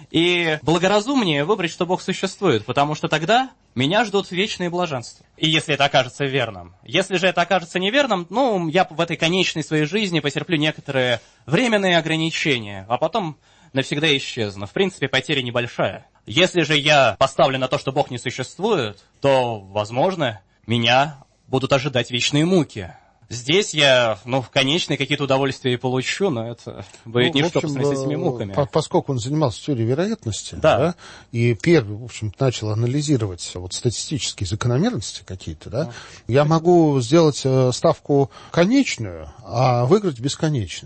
И благоразумнее выбрать, что Бог существует, потому что тогда меня ждут вечные блаженства. И если это окажется верным. Если же это окажется неверным, ну, я в этой конечной своей жизни потерплю некоторые временные ограничения, а потом навсегда исчезну. В принципе, потеря небольшая. Если же я поставлю на то, что Бог не существует, то, возможно, меня будут ожидать вечные муки. Здесь я, ну, конечные какие-то удовольствия и получу, но это будет ну, ничто по сравнению с этими муками. По, поскольку он занимался теорией вероятности, да. Да, и первый, в общем, начал анализировать вот статистические закономерности какие-то, да, да. я могу сделать ставку конечную, а выиграть бесконечность.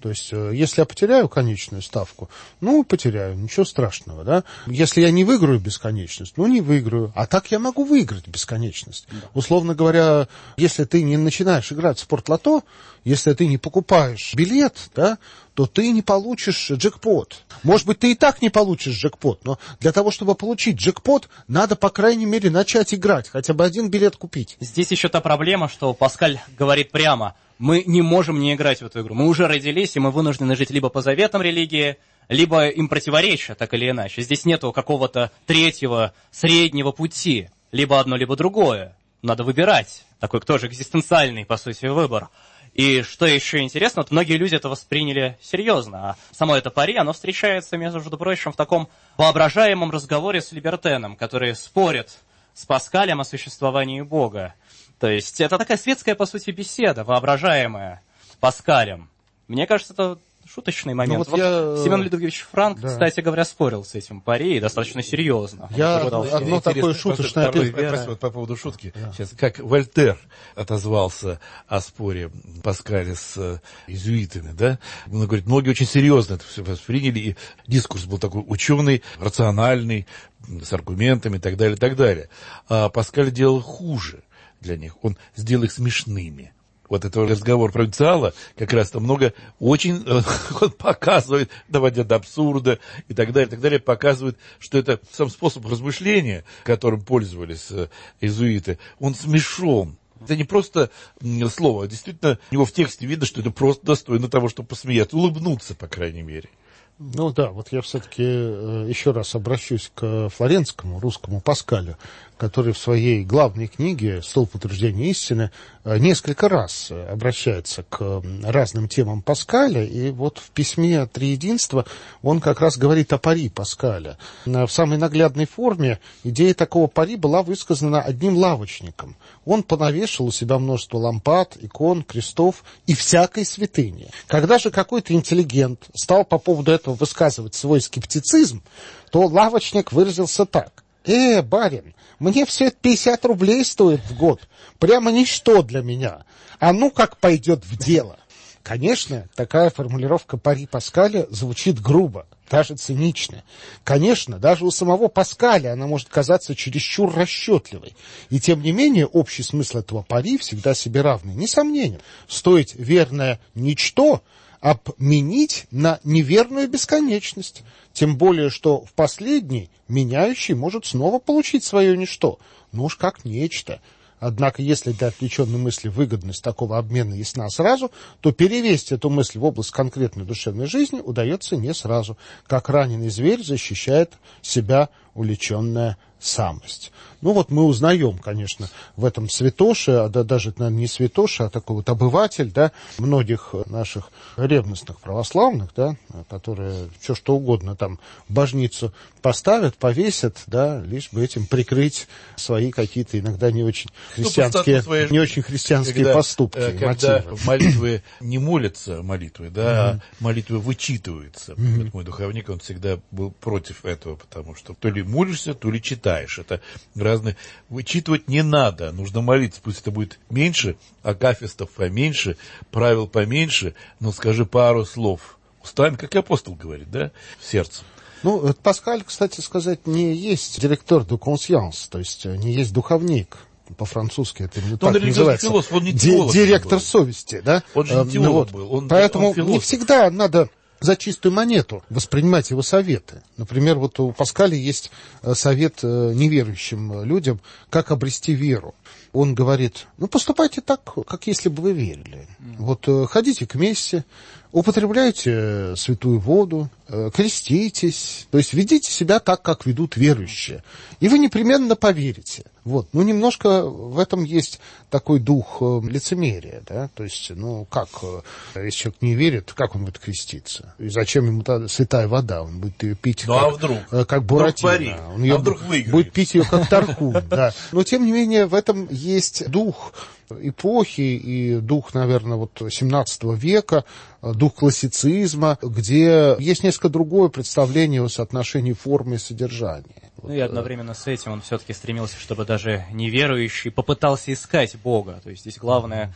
То есть, если я потеряю конечную ставку, ну, потеряю, ничего страшного, да. Если я не выиграю бесконечность, ну, не выиграю. А так я могу выиграть бесконечность. Да. Условно говоря, если ты не начинаешь играть в спортлото, если ты не покупаешь билет, да, то ты не получишь джекпот. Может быть, ты и так не получишь джекпот, но для того, чтобы получить джекпот, надо, по крайней мере, начать играть, хотя бы один билет купить. Здесь еще та проблема, что Паскаль говорит прямо: мы не можем не играть в эту игру. Мы уже родились, и мы вынуждены жить либо по заветам религии, либо им противоречия, так или иначе. Здесь нету какого-то третьего, среднего пути. Либо одно, либо другое. Надо выбирать. Такой тоже экзистенциальный, по сути, выбор. И что еще интересно, вот многие люди это восприняли серьезно. А само это пари, оно встречается, между прочим, в таком воображаемом разговоре с Либертеном, который спорит с Паскалем о существовании Бога. То есть это такая светская, по сути, беседа, воображаемая Паскалем. Мне кажется, это шуточный момент. Ну, вот вот я... Семен Людвигович Франк, да. кстати говоря, спорил с этим пари, и достаточно серьезно. Я одно такое шуточное... По, по поводу шутки. Да. Сейчас, как Вольтер отозвался о споре Паскаля с иезуитами, да? Он говорит, многие очень серьезно это все восприняли, и дискурс был такой ученый, рациональный, с аргументами и так далее, и так далее. А Паскаль делал хуже для них. Он сделал их смешными. Вот этого разговор провинциала как раз там много очень он показывает, доводя до абсурда и так далее, и так далее, показывает, что это сам способ размышления, которым пользовались иезуиты, он смешон. Это не просто слово, а действительно у него в тексте видно, что это просто достойно того, чтобы посмеяться, улыбнуться, по крайней мере. Ну да, вот я все-таки еще раз обращусь к флоренскому русскому Паскалю, который в своей главной книге «Столб утверждения истины» несколько раз обращается к разным темам Паскаля, и вот в письме «Триединство» он как раз говорит о пари Паскаля. В самой наглядной форме идея такого пари была высказана одним лавочником. Он понавешал у себя множество лампад, икон, крестов и всякой святыни. Когда же какой-то интеллигент стал по поводу этого высказывать свой скептицизм, то лавочник выразился так: «Э, барин, мне все это пятьдесят рублей стоит в год, прямо ничто для меня, а ну как пойдет в дело». Конечно, такая формулировка пари Паскаля звучит грубо, даже цинично. Конечно, даже у самого Паскаля она может казаться чересчур расчетливой. И тем не менее, общий смысл этого пари всегда себе равный. Несомненно, стоить верное ничто обменить на неверную бесконечность. Тем более, что в последней меняющий может снова получить свое ничто. Ну уж как нечто. Однако, если для отвлеченной мысли выгодность такого обмена ясна сразу, то перевести эту мысль в область конкретной душевной жизни удается не сразу, как раненый зверь защищает себя увлеченная самость. Ну вот мы узнаем, конечно, в этом святоше, а да, даже, наверное, не святоше, а такой вот обыватель, да, многих наших ревностных православных, да, которые все что угодно там в божницу поставят, повесят, да, лишь бы этим прикрыть свои какие-то иногда не очень христианские, ну, своей... не очень христианские когда, поступки. Когда мотивы. Молитвы не молятся молитвы, да, mm-hmm. а молитвы вычитываются. Mm-hmm. Вот мой духовник, он всегда был против этого, потому что то ли молишься, то ли читаешь. Это разные. Вычитывать не надо, нужно молиться. Пусть это будет меньше, акафистов поменьше, правил поменьше, но скажи пару слов устами, как и апостол говорит, да, сердцем. Ну, Паскаль, кстати сказать, не есть директор de conscience, то есть не есть духовник. По-французски это не так называется. Философ, он не теолог, директор совести, да? Он же не теолог ну, вот. был. Он, Поэтому он не всегда надо за чистую монету воспринимать его советы. Например, вот у Паскаля есть совет неверующим людям, как обрести веру. Он говорит, ну, поступайте так, как если бы вы верили. Mm. Вот ходите к мессе, употребляйте святую воду, креститесь, то есть ведите себя так, как ведут верующие. И вы непременно поверите. Вот. Ну, немножко в этом есть такой дух лицемерия, да, то есть, ну, как, если человек не верит, как он будет креститься? И зачем ему та святая вода? Он будет ее пить ну, как, а вдруг? как Буратино. Он ее а вдруг выиграет? Будет пить ее как Тархун, да. Но, тем не менее, в этом есть дух эпохи и дух, наверное, вот семнадцатого века, дух классицизма, где есть несколько другое представление о соотношении формы и содержания. Ну вот. И одновременно с этим он все-таки стремился, чтобы даже неверующий попытался искать Бога. То есть здесь главное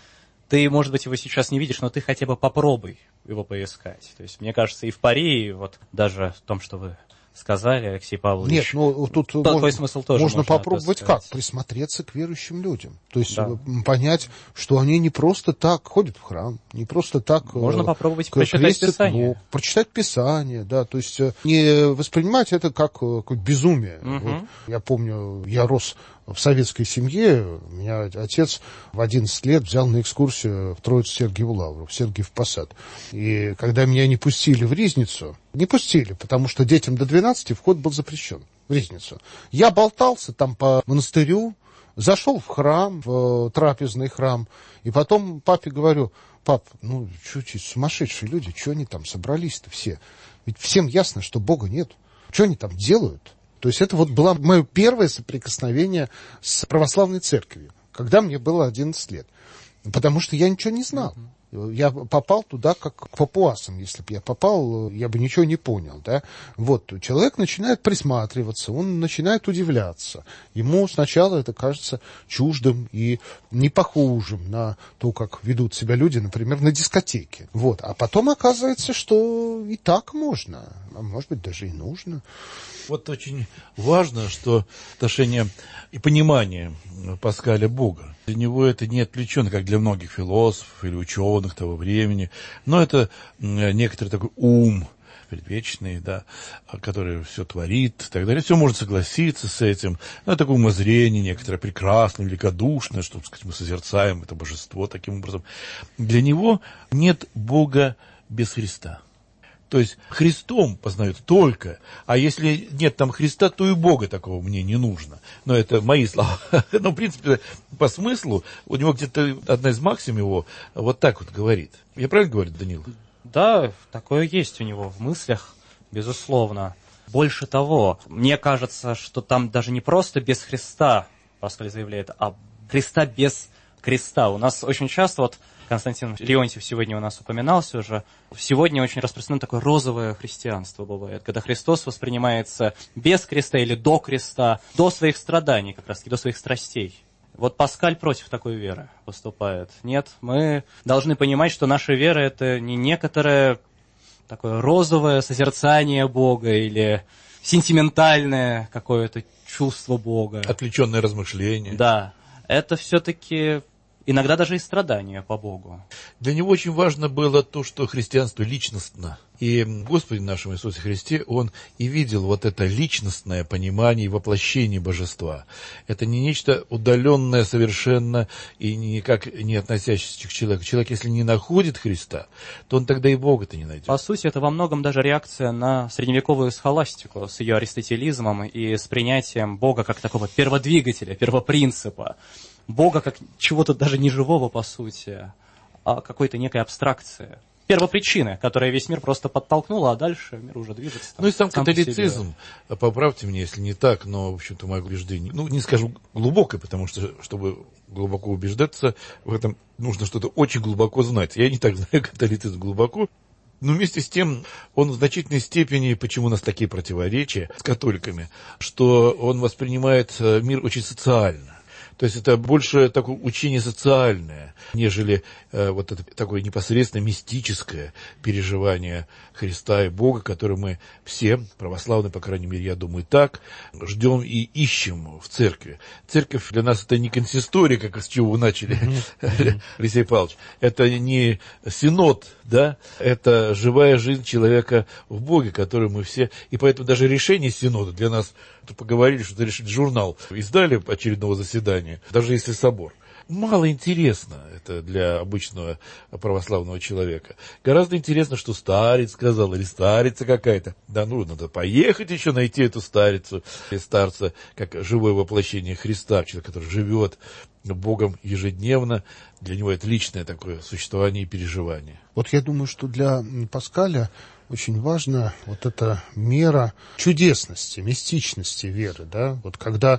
ты, может быть, его сейчас не видишь, но ты хотя бы попробуй его поискать. То есть, мне кажется, и в паре, и вот даже в том, что вы сказали, Алексей Павлович. Нет, ну тут такой можно, смысл тоже можно можно попробовать как? Присмотреться к верующим людям. То есть да. понять, что они не просто так ходят в храм, не просто так... Можно попробовать прочитать Писание. Бог, прочитать Писание, да. То есть не воспринимать это как, как безумие. Угу. Вот. Я помню, я рос в советской семье. Меня отец в одиннадцать лет взял на экскурсию в Троицу-Сергиеву Лавру, в Сергиев Посад. И когда меня не пустили в Ризницу, не пустили, потому что детям до двенадцати вход был запрещен в Ризницу. Я болтался там по монастырю, зашел в храм, в трапезный храм, и потом папе говорю: пап, ну, что, сумасшедшие люди, что они там собрались-то все? Ведь всем ясно, что Бога нет. Что они там делают? То есть это вот было мое первое соприкосновение с православной церковью, когда мне было одиннадцать лет. Потому что я ничего не знал. Я попал туда как к папуасам. Если бы я попал, я бы ничего не понял. Да? Вот, человек начинает присматриваться, он начинает удивляться. Ему сначала это кажется чуждым и не похожим на то, как ведут себя люди, например, на дискотеке. Вот. А потом оказывается, что и так можно, а может быть, даже и нужно. Вот очень важно, что отношение и понимание Паскаля Бога. Для него это не отвлеченно, как для многих философов или ученых того времени, но это некоторый такой ум предвечный, да, который все творит и так далее. Все можно согласиться с этим. Но это такое умозрение некоторое прекрасное, великодушное, что, так сказать, мы созерцаем это божество таким образом. Для него нет Бога без Христа. То есть Христом познают только, а если нет там Христа, то и Бога такого мне не нужно. Но это мои слова. Но, в принципе, по смыслу, у него где-то одна из максим его вот так вот говорит. Я правильно говорю, Данил? Да, такое есть у него в мыслях, безусловно. Больше того, мне кажется, что там даже не просто без Христа, Паскаль заявляет, а Христа без креста. У нас очень часто, вот Константин Леонтьев сегодня у нас упоминался уже, сегодня очень распространено такое розовое христианство бывает, когда Христос воспринимается без креста или до креста, до своих страданий, как раз таки, до своих страстей. Вот Паскаль против такой веры выступает. Нет, мы должны понимать, что наша вера — это не некоторое такое розовое созерцание Бога или сентиментальное какое-то чувство Бога. Отвлеченное размышление. Да, это все-таки иногда даже и страдания по Богу. Для него очень важно было то, что христианство личностно. И Господе нашему Иисусе Христе Он и видел вот это личностное понимание и воплощение божества. Это не нечто удаленное совершенно и никак не относящееся к человеку. Человек, если не находит Христа, то он тогда и Бога-то не найдет. По сути, это во многом даже реакция на средневековую схоластику с ее аристотелизмом и с принятием Бога как такого перводвигателя, первопринципа. Бога как чего-то даже не живого, по сути, а какой-то некой абстракции. Первопричины, которая весь мир просто подтолкнула, а дальше мир уже движется. Там, ну и сам, сам католицизм, поправьте меня, если не так, но, в общем-то, мое убеждение, ну, не скажу глубокое, потому что, чтобы глубоко убеждаться, в этом нужно что-то очень глубоко знать. Я не так знаю католицизм глубоко. Но вместе с тем, он в значительной степени, почему у нас такие противоречия с католиками, что он воспринимает мир очень социально. То есть это больше такое учение социальное, нежели э, вот это такое непосредственно мистическое переживание Христа и Бога, которое мы все, православные, по крайней мере, я думаю, так, ждем и ищем в церкви. Церковь для нас это не консистория, как с чего вы начали, mm-hmm. Алексей Павлович. Это не синод, да, это живая жизнь человека в Боге, который мы все... И поэтому даже решение синода для нас... Поговорили, что решили, журнал издали очередного заседания, даже если собор. Мало интересно это для обычного православного человека. Гораздо интересно, что старец сказал, или старица какая-то. Да ну, надо поехать еще найти эту старицу, и старца, как живое воплощение Христа, человек, который живет Богом ежедневно. Для него это личное такое существование и переживание. Вот я думаю, что для Паскаля очень важна вот эта мера чудесности, мистичности веры, да, вот когда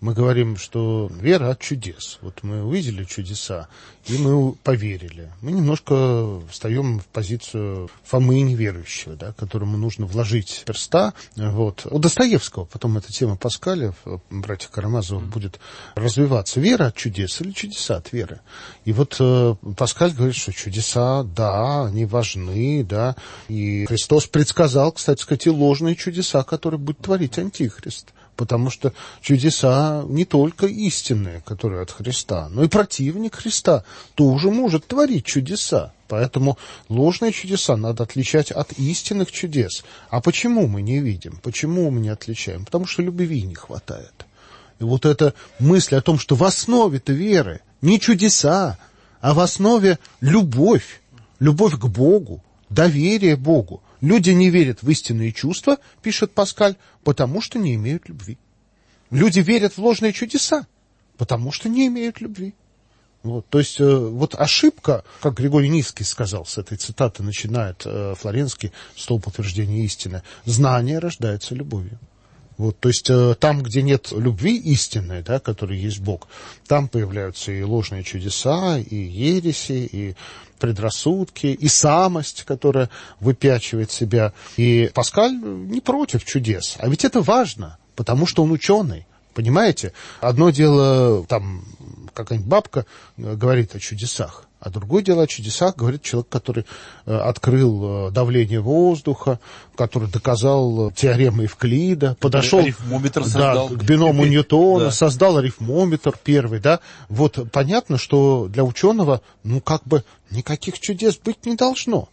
Мы говорим, что вера от чудес. Вот мы увидели чудеса, и мы поверили. Мы немножко встаем в позицию Фомы неверующего, да, которому нужно вложить перста. Вот. У Достоевского потом эта тема Паскаля, братьев Карамазовых, будет развиваться. Вера от чудес или чудеса от веры? И вот э, Паскаль говорит, что чудеса, да, они важны, да. И Христос предсказал, кстати сказать, и ложные чудеса, которые будет творить Антихрист. Потому что чудеса не только истинные, которые от Христа, но и противник Христа тоже может творить чудеса. Поэтому ложные чудеса надо отличать от истинных чудес. А почему мы не видим? Почему мы не отличаем? Потому что любви не хватает. И вот эта мысль о том, что в основе-то веры не чудеса, а в основе любовь, любовь к Богу, доверие Богу. Люди не верят в истинные чувства, пишет Паскаль, потому что не имеют любви. Люди верят в ложные чудеса, потому что не имеют любви. Вот, то есть, э, вот ошибка, как Григорий Низкий сказал, с этой цитаты начинает э, Флоренский, «Столб утверждения истины», знание рождается любовью. Вот, то есть, э, там, где нет любви истинной, да, которой есть Бог, там появляются и ложные чудеса, и ереси, и предрассудки, и самость, которая выпячивает себя. И Паскаль не против чудес. А ведь это важно, потому что он ученый. Понимаете? Одно дело, там, какая-нибудь бабка говорит о чудесах, а другое дело о чудесах говорит человек, который открыл давление воздуха, который доказал теорему Евклида, подошел да, к биному Ньютона, да. создал арифмометр первый. Да? Вот понятно, что для ученого ну как бы никаких чудес быть не должно.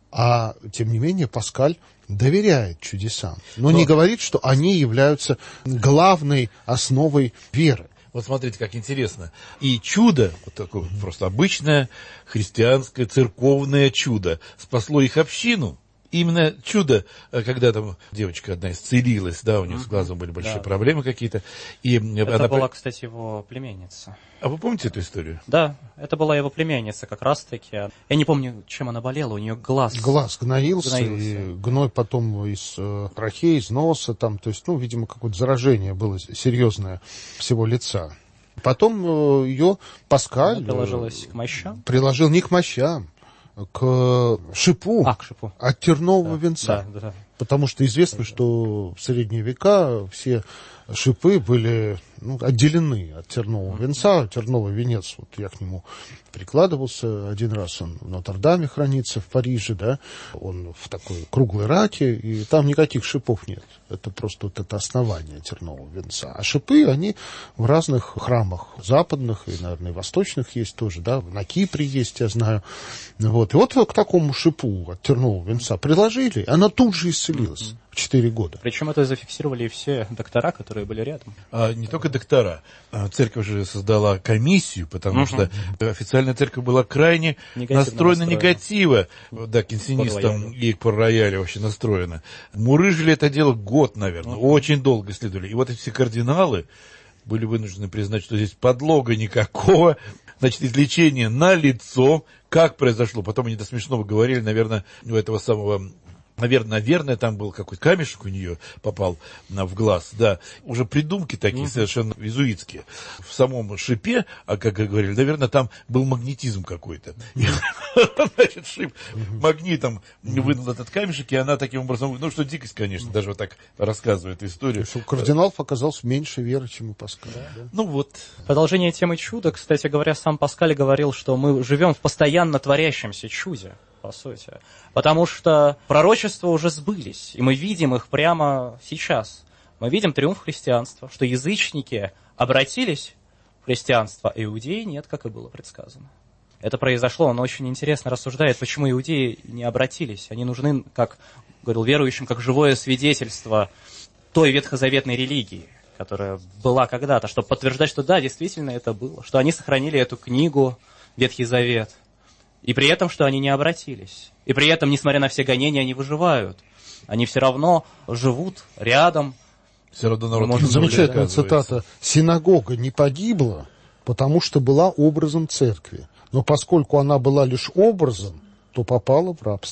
А тем не менее Паскаль доверяет чудесам, но, но не говорит, что они являются главной основой веры. Вот смотрите, как интересно. И чудо, вот такое вот просто обычное христианское церковное чудо, спасло их общину. Именно чудо, когда там девочка одна исцелилась, да, у нее с глазом были большие да. проблемы какие-то. И это она... была, кстати, его племянница. А вы помните эту историю? Да, это была его племянница как раз-таки. Я не помню, чем она болела, у нее глаз... Глаз гноился, гноился. И гной потом из э, трахеи, из носа, там, то есть, ну, видимо, какое-то заражение было серьезное всего лица. Потом э, ее Паскаль... Она приложилась к мощам? Приложил не к мощам, к шипу, а, к шипу. от тернового да, венца. Да, да. Потому что известно, да. что в средние века все шипы были ну, отделены от тернового венца. Терновый венец, вот я к нему прикладывался один раз, он в Нотр-Даме хранится в Париже, да, он в такой круглой раке, и там никаких шипов нет. Это просто вот это основание тернового венца. А шипы, они в разных храмах западных и, наверное, восточных есть тоже, да, на Кипре есть, я знаю. Вот. И вот к такому шипу от тернового венца приложили, она тут же исцелилась mm-hmm. в четыре года. Причем это зафиксировали все доктора, которые были рядом. А, не только доктора. Церковь же создала комиссию, потому mm-hmm. что официальная церковь была крайне Негативно настроена, настроена негатива, да, к инсинистам и к Пор-Роялю вообще настроена. Мурыжили это дело год, наверное, mm-hmm. очень долго исследовали. И вот эти все кардиналы были вынуждены признать, что здесь подлога никакого, значит, излечение налицо. Как произошло? Потом они до смешного говорили, наверное, у этого самого... Наверное, наверное, там был какой-то камешек у нее попал на, в глаз, да. Уже придумки такие mm-hmm. совершенно иезуитские. В самом шипе, а как говорили, наверное, там был магнетизм какой-то. Mm-hmm. Значит, шип mm-hmm. магнитом mm-hmm. вынул этот камешек, и она таким образом... Ну, что дикость, конечно, mm-hmm. даже вот так рассказывает историю. У кардиналов оказалось меньше веры, чем у Паскаля. Да. Да. Ну вот. Продолжение темы чуда, кстати говоря, сам Паскаль говорил, что мы живем в постоянно творящемся чуде. По сути. Потому что пророчества уже сбылись, и мы видим их прямо сейчас. Мы видим триумф христианства, что язычники обратились в христианство, а иудеи нет, как и было предсказано. Это произошло, он очень интересно рассуждает, почему иудеи не обратились. Они нужны, как говорил верующим, как живое свидетельство той ветхозаветной религии, которая была когда-то, чтобы подтверждать, что да, действительно это было, что они сохранили эту книгу, Ветхий Завет. И при этом, что они не обратились. И при этом, несмотря на все гонения, они выживают. Они все равно живут рядом. Все равно народ замечательная цитата. «Синагога не погибла, потому что была образом церкви. Но поскольку она была лишь образом, то попала в рабство».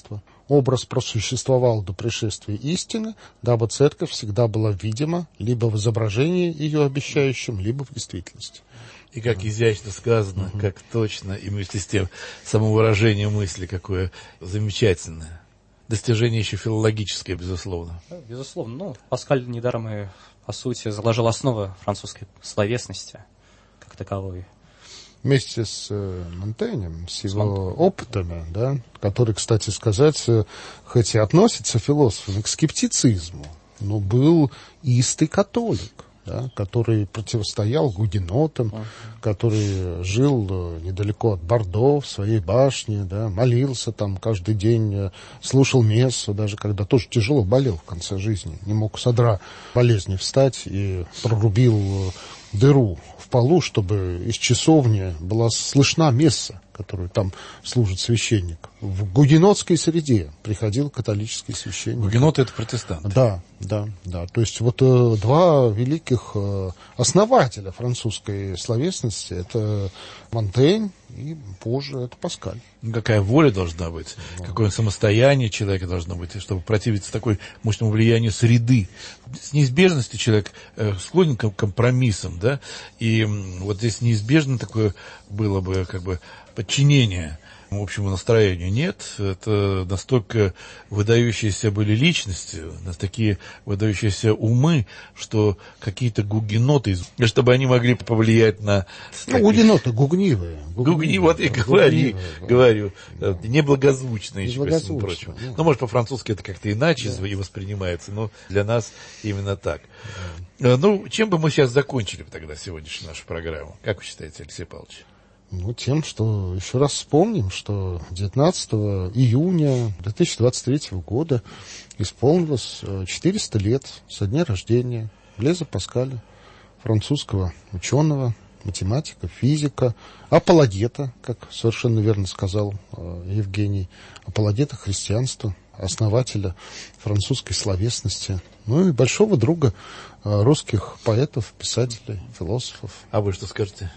образ просуществовал до пришествия истины, дабы церковь всегда была видима либо в изображении ее обещающем, либо в действительности. И как изящно сказано, uh-huh. как точно, и вместе с тем самовыражение мысли какое замечательное. Достижение еще филологическое, безусловно. Да, безусловно. Ну, Паскаль недаром и, по сути, заложил основы французской словесности как таковой. Вместе с э, Монтенем, с его опытами, да, который, кстати сказать, э, хоть и относится философом к скептицизму, но был истый католик, да, который противостоял гугенотам, uh-huh. который жил э, недалеко от Бордо, в своей башне, да, молился там каждый день, э, слушал мессу, даже когда тоже тяжело болел в конце жизни, не мог с одра болезни встать и прорубил э, дыру в полу, чтобы из часовни была слышна месса, которую там служит священник. В гугенотской среде приходил католический священник. Гугеноты — это протестанты. Да, да, да. То есть вот э, два великих э, основателя французской словесности — это Монтень и позже это Паскаль. Какая воля должна быть, да. Какое самостояние человека должно быть, чтобы противиться такой мощному влиянию среды. С неизбежностью человек э, склонен к компромиссам, да, и вот здесь неизбежно такое было бы как бы подчинение общему настроению. Нет, это настолько выдающиеся были личности, такие выдающиеся умы, что какие-то гугеноты, чтобы они могли повлиять на... Ну, гугеноты гугнивые. Гугни, вот и говори, говорю, да. Неблагозвучные, еще, ко всему прочему. Да. Ну, может, по-французски это как-то иначе да. и воспринимается, но для нас именно так. Да. Ну, чем бы мы сейчас закончили тогда сегодняшнюю нашу программу? Как вы считаете, Алексей Павлович? Ну, тем, что еще раз вспомним, что девятнадцатого июня две тысячи двадцать третьего года исполнилось четыреста лет со дня рождения Блеза Паскаля, французского ученого, математика, физика, апологета, как совершенно верно сказал Евгений, апологета христианства, основателя французской словесности, ну и большого друга русских поэтов, писателей, философов. А вы что скажете?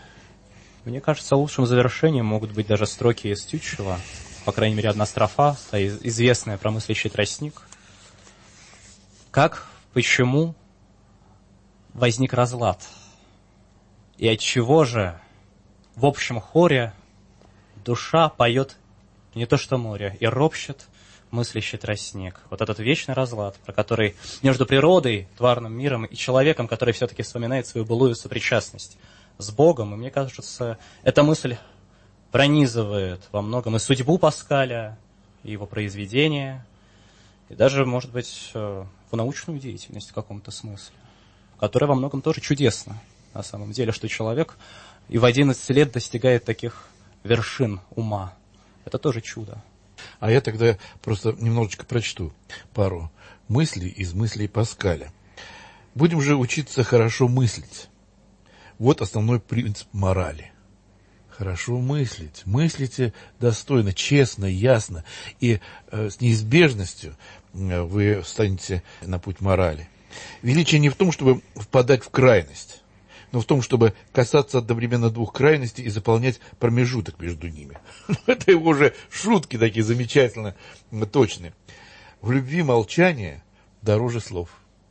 Мне кажется, лучшим завершением могут быть даже строки из Тютчева, по крайней мере, одна строфа, известная про мыслящий тростник. Как, почему возник разлад? И отчего же в общем хоре душа поет не то что море, и ропщет мыслящий тростник. Вот этот вечный разлад, про который между природой, тварным миром и человеком, который все-таки вспоминает свою былую сопричастность с Богом. И мне кажется, эта мысль пронизывает во многом и судьбу Паскаля, и его произведения, и даже, может быть, в научную деятельность в каком-то смысле, которая во многом тоже чудесна, на самом деле, что человек и в одиннадцать лет достигает таких вершин ума. Это тоже чудо. А я тогда просто немножечко прочту пару мыслей из мыслей Паскаля. Будем же учиться хорошо мыслить. Вот основной принцип морали. Хорошо мыслить. Мыслите достойно, честно, ясно. И э, с неизбежностью э, вы встанете на путь морали. Величие не в том, чтобы впадать в крайность, но в том, чтобы касаться одновременно двух крайностей и заполнять промежуток между ними. Это уже шутки такие замечательно точные. В любви молчание дороже слов.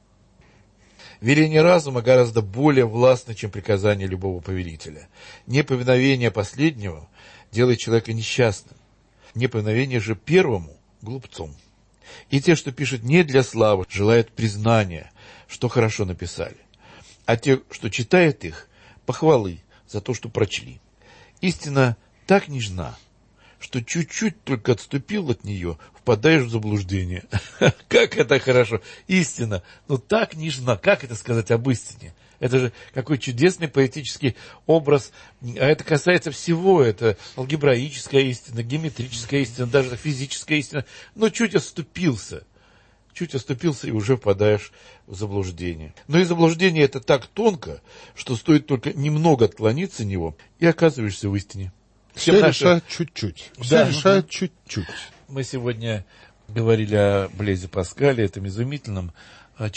Веление разума гораздо более властно, чем приказание любого повелителя. Неповиновение последнего делает человека несчастным. Неповиновение же первому – глупцом. И те, что пишут не для славы, желают признания, что хорошо написали. А те, что читают их, похвалы за то, что прочли. Истина так нежна, что чуть-чуть только отступил от нее, впадаешь в заблуждение. Как это хорошо! Истина, ну так нежна. Как это сказать об истине? Это же какой чудесный поэтический образ. А это касается всего. Это алгебраическая истина, геометрическая истина, даже физическая истина. Но чуть отступился. Чуть оступился, и уже впадаешь в заблуждение. Но и заблуждение это так тонко, что стоит только немного отклониться от него, и оказываешься в истине. Все наши... решает чуть-чуть. Все да. решает чуть-чуть. Мы сегодня говорили о Блезе Паскале, этом изумительном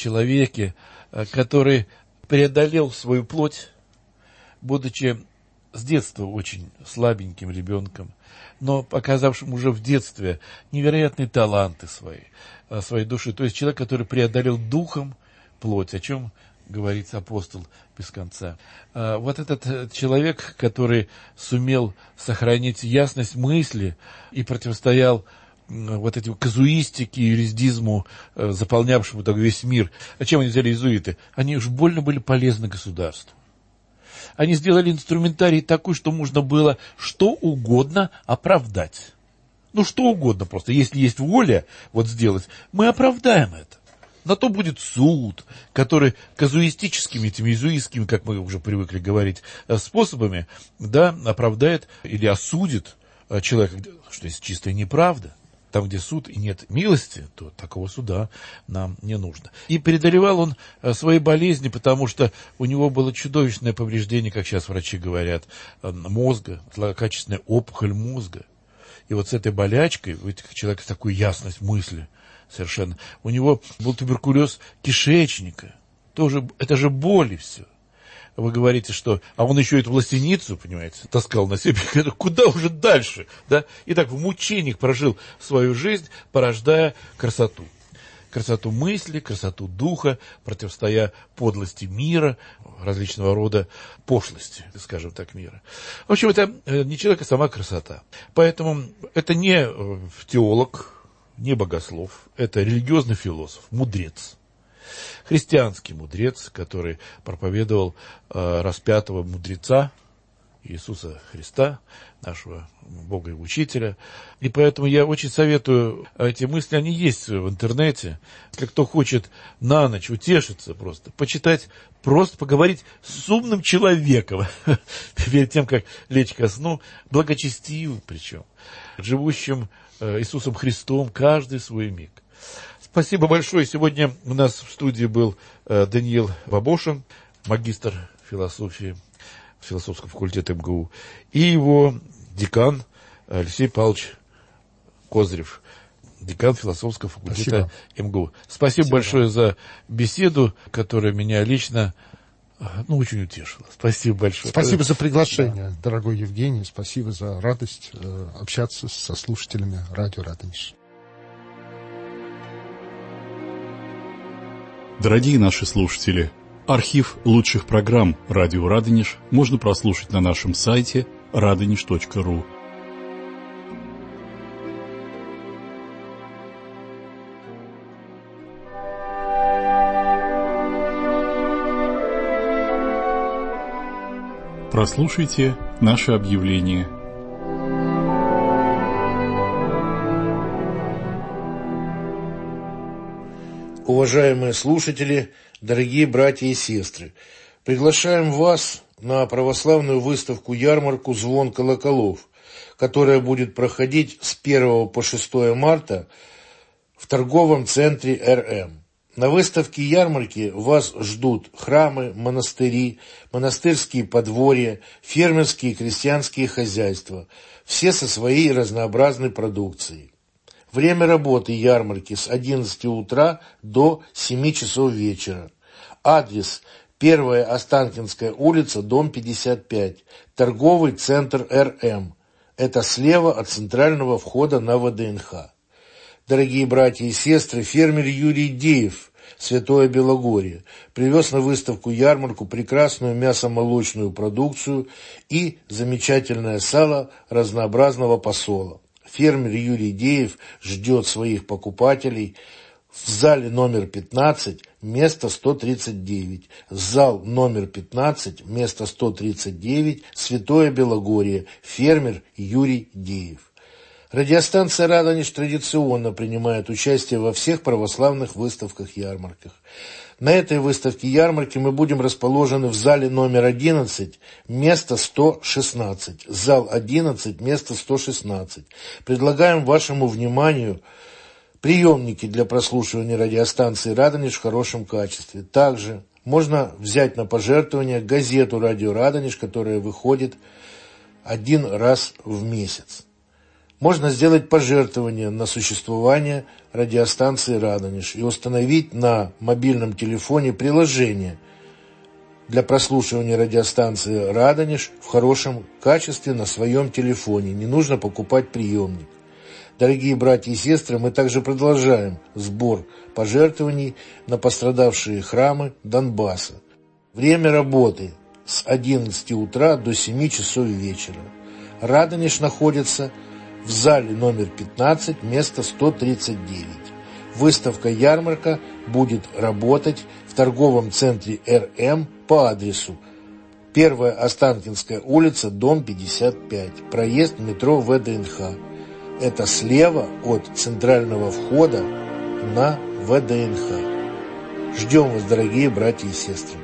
человеке, который преодолел свою плоть, будучи с детства очень слабеньким ребенком, но показавшим уже в детстве невероятные таланты свои, своей души. То есть человек, который преодолел духом плоть, о чем говорит апостол без конца. Вот этот человек, который сумел сохранить ясность мысли и противостоял вот этой казуистике, юридизму, заполнявшему так весь мир. А чем они взяли иезуиты? Они уж больно были полезны государству. Они сделали инструментарий такой, что можно было что угодно оправдать. Ну, что угодно просто. Если есть воля вот сделать, мы оправдаем это. На то будет суд, который казуистическими, этими иезуитскими, как мы уже привыкли говорить, способами, да, оправдает или осудит человека, что есть чистая неправда. Там, где суд и нет милости, то такого суда нам не нужно. И преодолевал он свои болезни, потому что у него было чудовищное повреждение, как сейчас врачи говорят, мозга, злокачественная опухоль мозга. И вот с этой болячкой, у этих человека такую ясность мысли совершенно, у него был туберкулез кишечника. Тоже, это же боль и все. Вы говорите, что... А он еще эту властеницу, понимаете, таскал на себе. Куда уже дальше? Да? И так в мучениях прожил свою жизнь, порождая красоту. Красоту мысли, красоту духа, противостоя подлости мира, различного рода пошлости, скажем так, мира. В общем, это не человек, а сама красота. Поэтому это не теолог, не богослов, это религиозный философ, мудрец. Христианский мудрец, который проповедовал э, распятого мудреца Иисуса Христа, нашего Бога и Учителя. И поэтому я очень советую, эти мысли, они есть в интернете. Если кто хочет на ночь утешиться просто, почитать, просто поговорить с умным человеком, перед тем, как лечь ко сну, благочестивым причем, живущим э, Иисусом Христом каждый свой миг. Спасибо большое. Сегодня у нас в студии был э, Даниил Бабошин, магистр философии философского факультета эм гэ у, и его декан Алексей Павлович Козырев, декан философского факультета Спасибо. эм гэ у. Спасибо, Спасибо большое за беседу, которая меня лично ну, очень утешила. Спасибо большое. Спасибо за приглашение, да. Дорогой Евгений. Спасибо за радость э, общаться со слушателями радио Радонеж. Дорогие наши слушатели, архив лучших программ «Радио Радонеж» можно прослушать на нашем сайте радонеж точка ру. Прослушайте наше объявление. Уважаемые слушатели, дорогие братья и сестры, приглашаем вас на православную выставку-ярмарку «Звон колоколов», которая будет проходить с первого по шестое марта в торговом центре эр эм. На выставке-ярмарке вас ждут храмы, монастыри, монастырские подворья, фермерские и крестьянские хозяйства, все со своей разнообразной продукцией. Время работы ярмарки с одиннадцати утра до семи часов вечера. Адрес: первая Останкинская улица, дом пятьдесят пять, торговый центр эр эм. Это слева от центрального входа на вэ дэ эн ха. Дорогие братья и сестры, фермер Юрий Деев, Святое Белогорье, привез на выставку-ярмарку прекрасную мясомолочную продукцию и замечательное сало разнообразного посола. Фермер Юрий Деев ждет своих покупателей в зале номер пятнадцать, место сто тридцать девять. Зал номер пятнадцать, место сто тридцать девять, Святое Белогорье, фермер Юрий Деев. Радиостанция «Радонеж» традиционно принимает участие во всех православных выставках-ярмарках. На этой выставке-ярмарке мы будем расположены в зале номер одиннадцать, место сто шестнадцать. Зал одиннадцать, место сто шестнадцать. Предлагаем вашему вниманию приемники для прослушивания радиостанции «Радонеж» в хорошем качестве. Также можно взять на пожертвование газету «Радио Радонеж», которая выходит один раз в месяц. Можно сделать пожертвование на существование радиостанции «Радонеж» и установить на мобильном телефоне приложение для прослушивания радиостанции «Радонеж» в хорошем качестве на своем телефоне. Не нужно покупать приемник. Дорогие братья и сестры, мы также продолжаем сбор пожертвований на пострадавшие храмы Донбасса. Время работы с одиннадцати утра до семи часов вечера. Радонеж находится в зале номер пятнадцать, место сто тридцать девять. Выставка-ярмарка будет работать в торговом центре эр эм по адресу первая Останкинская улица, дом пятьдесят пять, проезд метро вэ дэ эн ха. Это слева от центрального входа на вэ дэ эн ха. Ждем вас, дорогие братья и сестры.